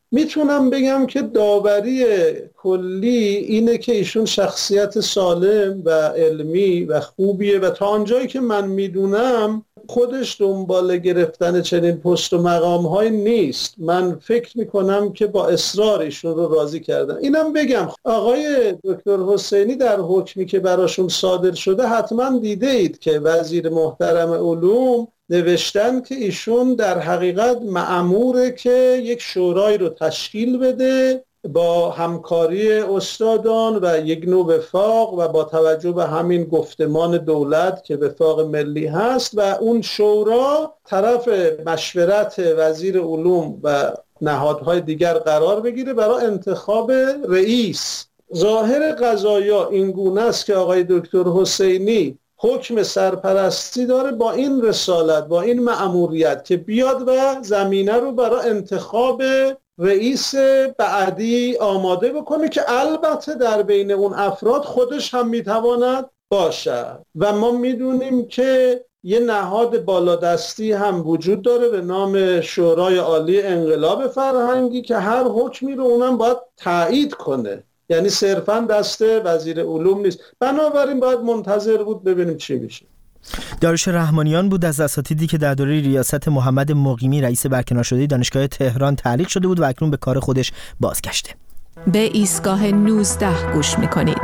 میتونم بگم که داوری کلی اینه که ایشون شخصیت سالم و علمی و خوبیه و تا آنجایی که من میدونم خودش دنبال گرفتن چنین پست و مقام‌های نیست. من فکر میکنم که با اصرار ایشون رو راضی کردن. اینم بگم آقای دکتر حسینی در حکمی که براشون صادر شده حتما دیده اید که وزیر محترم علوم نوشتن که ایشون در حقیقت مأموره که یک شورای رو تشکیل بده با همکاری استادان و یک نوع وفاق و با توجه به همین گفتمان دولت که وفاق ملی هست و اون شورا طرف مشورت وزیر علوم و نهادهای دیگر قرار بگیره برای انتخاب رئیس. ظاهر قضایا این گونه است که آقای دکتر حسینی حکم سرپرستی داره با این رسالت، با این مأموریت که بیاد و زمینه رو برای انتخاب رئیس بعدی آماده بکنه که البته در بین اون افراد خودش هم میتواند باشه. و ما میدونیم که یه نهاد بالادستی هم وجود داره به نام شورای عالی انقلاب فرهنگی که هر حکمی رو اونم باید تایید کنه، یعنی صرفاً دست وزیر علوم نیست. بنابراین باید منتظر بود ببینیم چی میشه. داریوش رحمانیان بود از اساتیدی که در دوره ریاست محمد مقیمی رئیس برکنار شده دانشگاه تهران تعلیق شده بود و اکنون به کار خودش بازگشته. به ایستگاه نوزده گوش میکنید.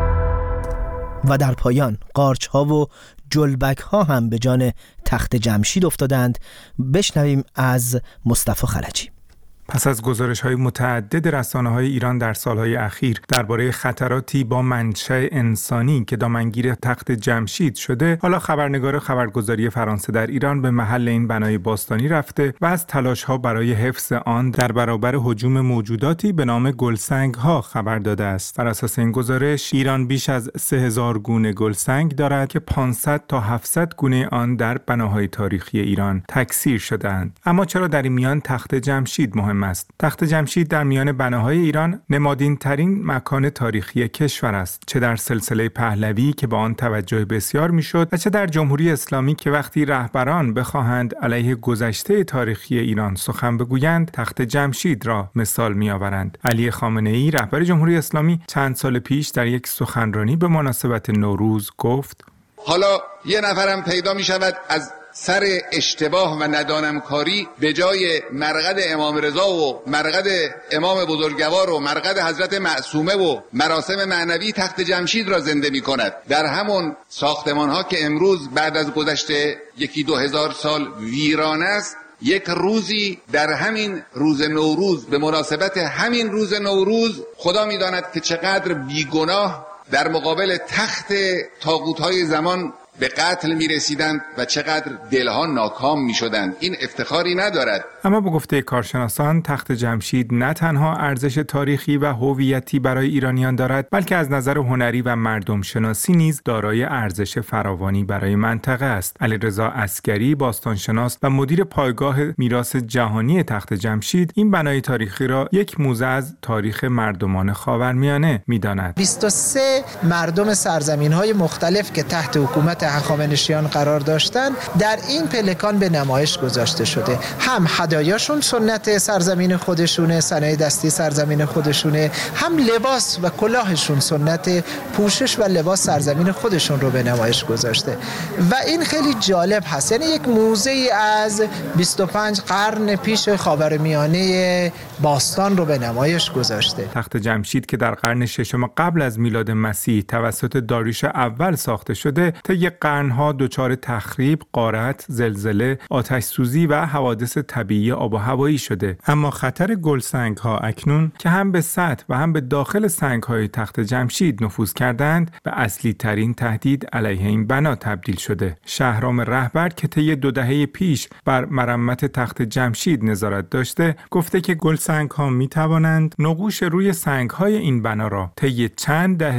و در پایان قارچ ها و جلبک ها هم به جان تخت جمشید افتادند. بشنویم از مصطفی خلجی. پس از گزارش‌های متعدد رسانه‌های ایران در سالهای اخیر درباره خطراتی با منشأ انسانی که دامنگیر تخت جمشید شده، حالا خبرنگار خبرگزاری فرانسه در ایران به محل این بنای باستانی رفته و از تلاش‌ها برای حفظ آن در برابر هجوم موجوداتی به نام گلسنگ‌ها خبر داده است. بر اساس این گزارش، ایران بیش از سه هزار گونه گلسنگ دارد که پانصد تا هفتصد گونه آن در بناهای تاریخی ایران تکثیر شده‌اند. اما چرا در این میان تخت جمشید مهم است؟ تخت جمشید در میان بناهای ایران نمادین ترین مکان تاریخی کشور است، چه در سلسله پهلوی که با آن توجه بسیار میشد و چه در جمهوری اسلامی که وقتی رهبران بخواهند علیه گذشته تاریخی ایران سخن بگویند تخت جمشید را مثال میآورند. علی خامنه‌ای رهبر جمهوری اسلامی چند سال پیش در یک سخنرانی به مناسبت نوروز گفت: حالا یه نفرم پیدا می شود از سر اشتباه و ندانمکاری به جای مرقد امام رضا و مرقد امام بزرگوار و مرقد حضرت معصومه و مراسم معنوی تخت جمشید را زنده می کند. در همون ساختمان ها که امروز بعد از گذشته یکی دو هزار سال ویران است، یک روزی در همین روز نوروز به مناسبت همین روز نوروز خدا می داند که چقدر بیگناه در مقابل تخت طاغوت‌های زمان به قتل می رسیدند و چقدر دلها ناکام می شدند. این افتخاری ندارد. اما به گفته کارشناسان تخت جمشید نه تنها ارزش تاریخی و هویتی برای ایرانیان دارد، بلکه از نظر هنری و مردم شناسی نیز دارای ارزش فراوانی برای منطقه است. علیرضا عسگری، باستانشناس و مدیر پایگاه میراث جهانی تخت جمشید، این بنای تاریخی را یک موزه از تاریخ مردمان خاورمیانه می‌داند. بیست و سه مردم سرزمین‌های مختلف که تحت حکومت هخامنشیان قرار داشتن در این پلکان به نمایش گذاشته شده. هم هدایاشون سنت سرزمین خودشونه، صنایع دستی سرزمین خودشونه، هم لباس و کلاهشون سنت پوشش و لباس سرزمین خودشون رو به نمایش گذاشته و این خیلی جالب هست. یعنی یک موزه از بیست و پنج قرن پیش خاورمیانه باستان رو به نمایش گذاشته. تخت جمشید که در قرن ششم قبل از میلاد مسیح توسط داریوش اول ساخته شده، طی قرنها دچار تخریب، غارت، زلزله، آتش سوزی و حوادث طبیعی آب و هوایی شده. اما خطر گلسنگ ها اکنون که هم به سطح و هم به داخل سنگ های تخت جمشید نفوذ کردند، به اصلی ترین تهدید علیه این بنا تبدیل شده. شهرام رهبر که طی دو دهه پیش بر مرمت تخت جمشید نظارت داشته، گفته که گلسنگ ها می توانند نقوش روی سنگ های این بنا را طی چند دهه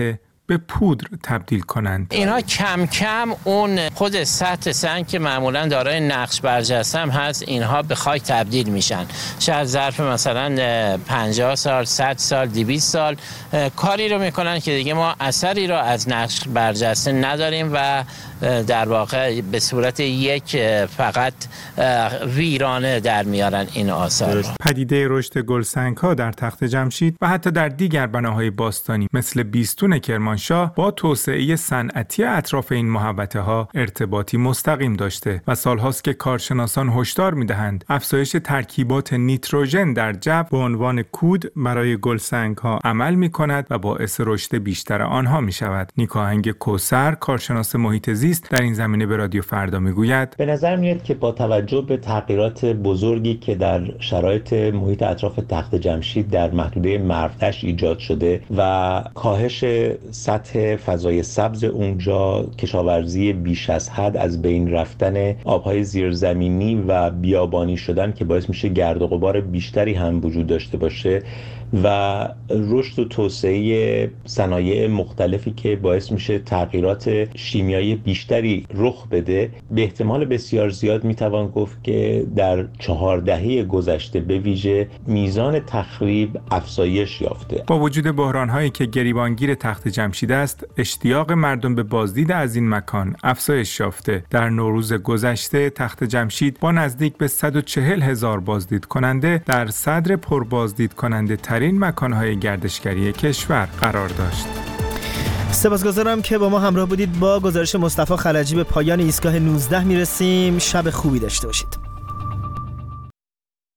به پودر تبدیل کنند. اینها کم کم اون خود سطح سنگ که معمولا دارای نقش برجسته هم هست، اینها به خاک تبدیل میشن. شاید ظرف مثلا پنجاه سال، صد سال، دویست سال کاری رو میکنن که دیگه ما اثری رو از نقش برجسته نداریم و در واقع به صورت یک فقط ویرانه در میارن این آثار. پدیده رشد گلسنگ‌ها در تخت جمشید و حتی در دیگر بناهای باستانی مثل بیستون کرمانشاه با توسعه صنعتی اطراف این محوطه‌ها ارتباطی مستقیم داشته و سالهاست که کارشناسان هشدار می‌دهند افزایش ترکیبات نیتروژن در جو به عنوان کود برای گلسنگ‌ها عمل می‌کند و باعث رشد بیشتر آنها می‌شود. نیکاهنگ کوثر، کارشناس محیط زیست، در این زمینه به رادیو فردا میگوید: به نظر میاد که با توجه به تغییرات بزرگی که در شرایط محیط اطراف تخت جمشید در محدوده مرتش ایجاد شده و کاهش سطح فضای سبز اونجا، کشاورزی بیش از حد، از بین رفتن آبهای زیرزمینی و بیابانی شدن که باعث میشه گرد و غبار بیشتری هم وجود داشته باشه و رشد و توسعه صنایع مختلفی که باعث میشه تغییرات شیمیایی بیشتری رخ بده، به احتمال بسیار زیاد میتوان گفت که در چهار دهه گذشته به ویژه میزان تخریب افزایش یافته. با وجود بحران‌هایی که گریبانگیر تخت جمشید است، اشتیاق مردم به بازدید از این مکان افزایش یافته. در نوروز گذشته تخت جمشید با نزدیک به صد و چهل هزار بازدید کننده در صدر پربازدید کننده ترین مکان‌های گردشگری کشور قرار داشت. سپاسگزارم که با ما همراه بودید. با گزارش مصطفی خلجی به پایان ایستگاه نوزده میرسیم. شب خوبی داشته باشید.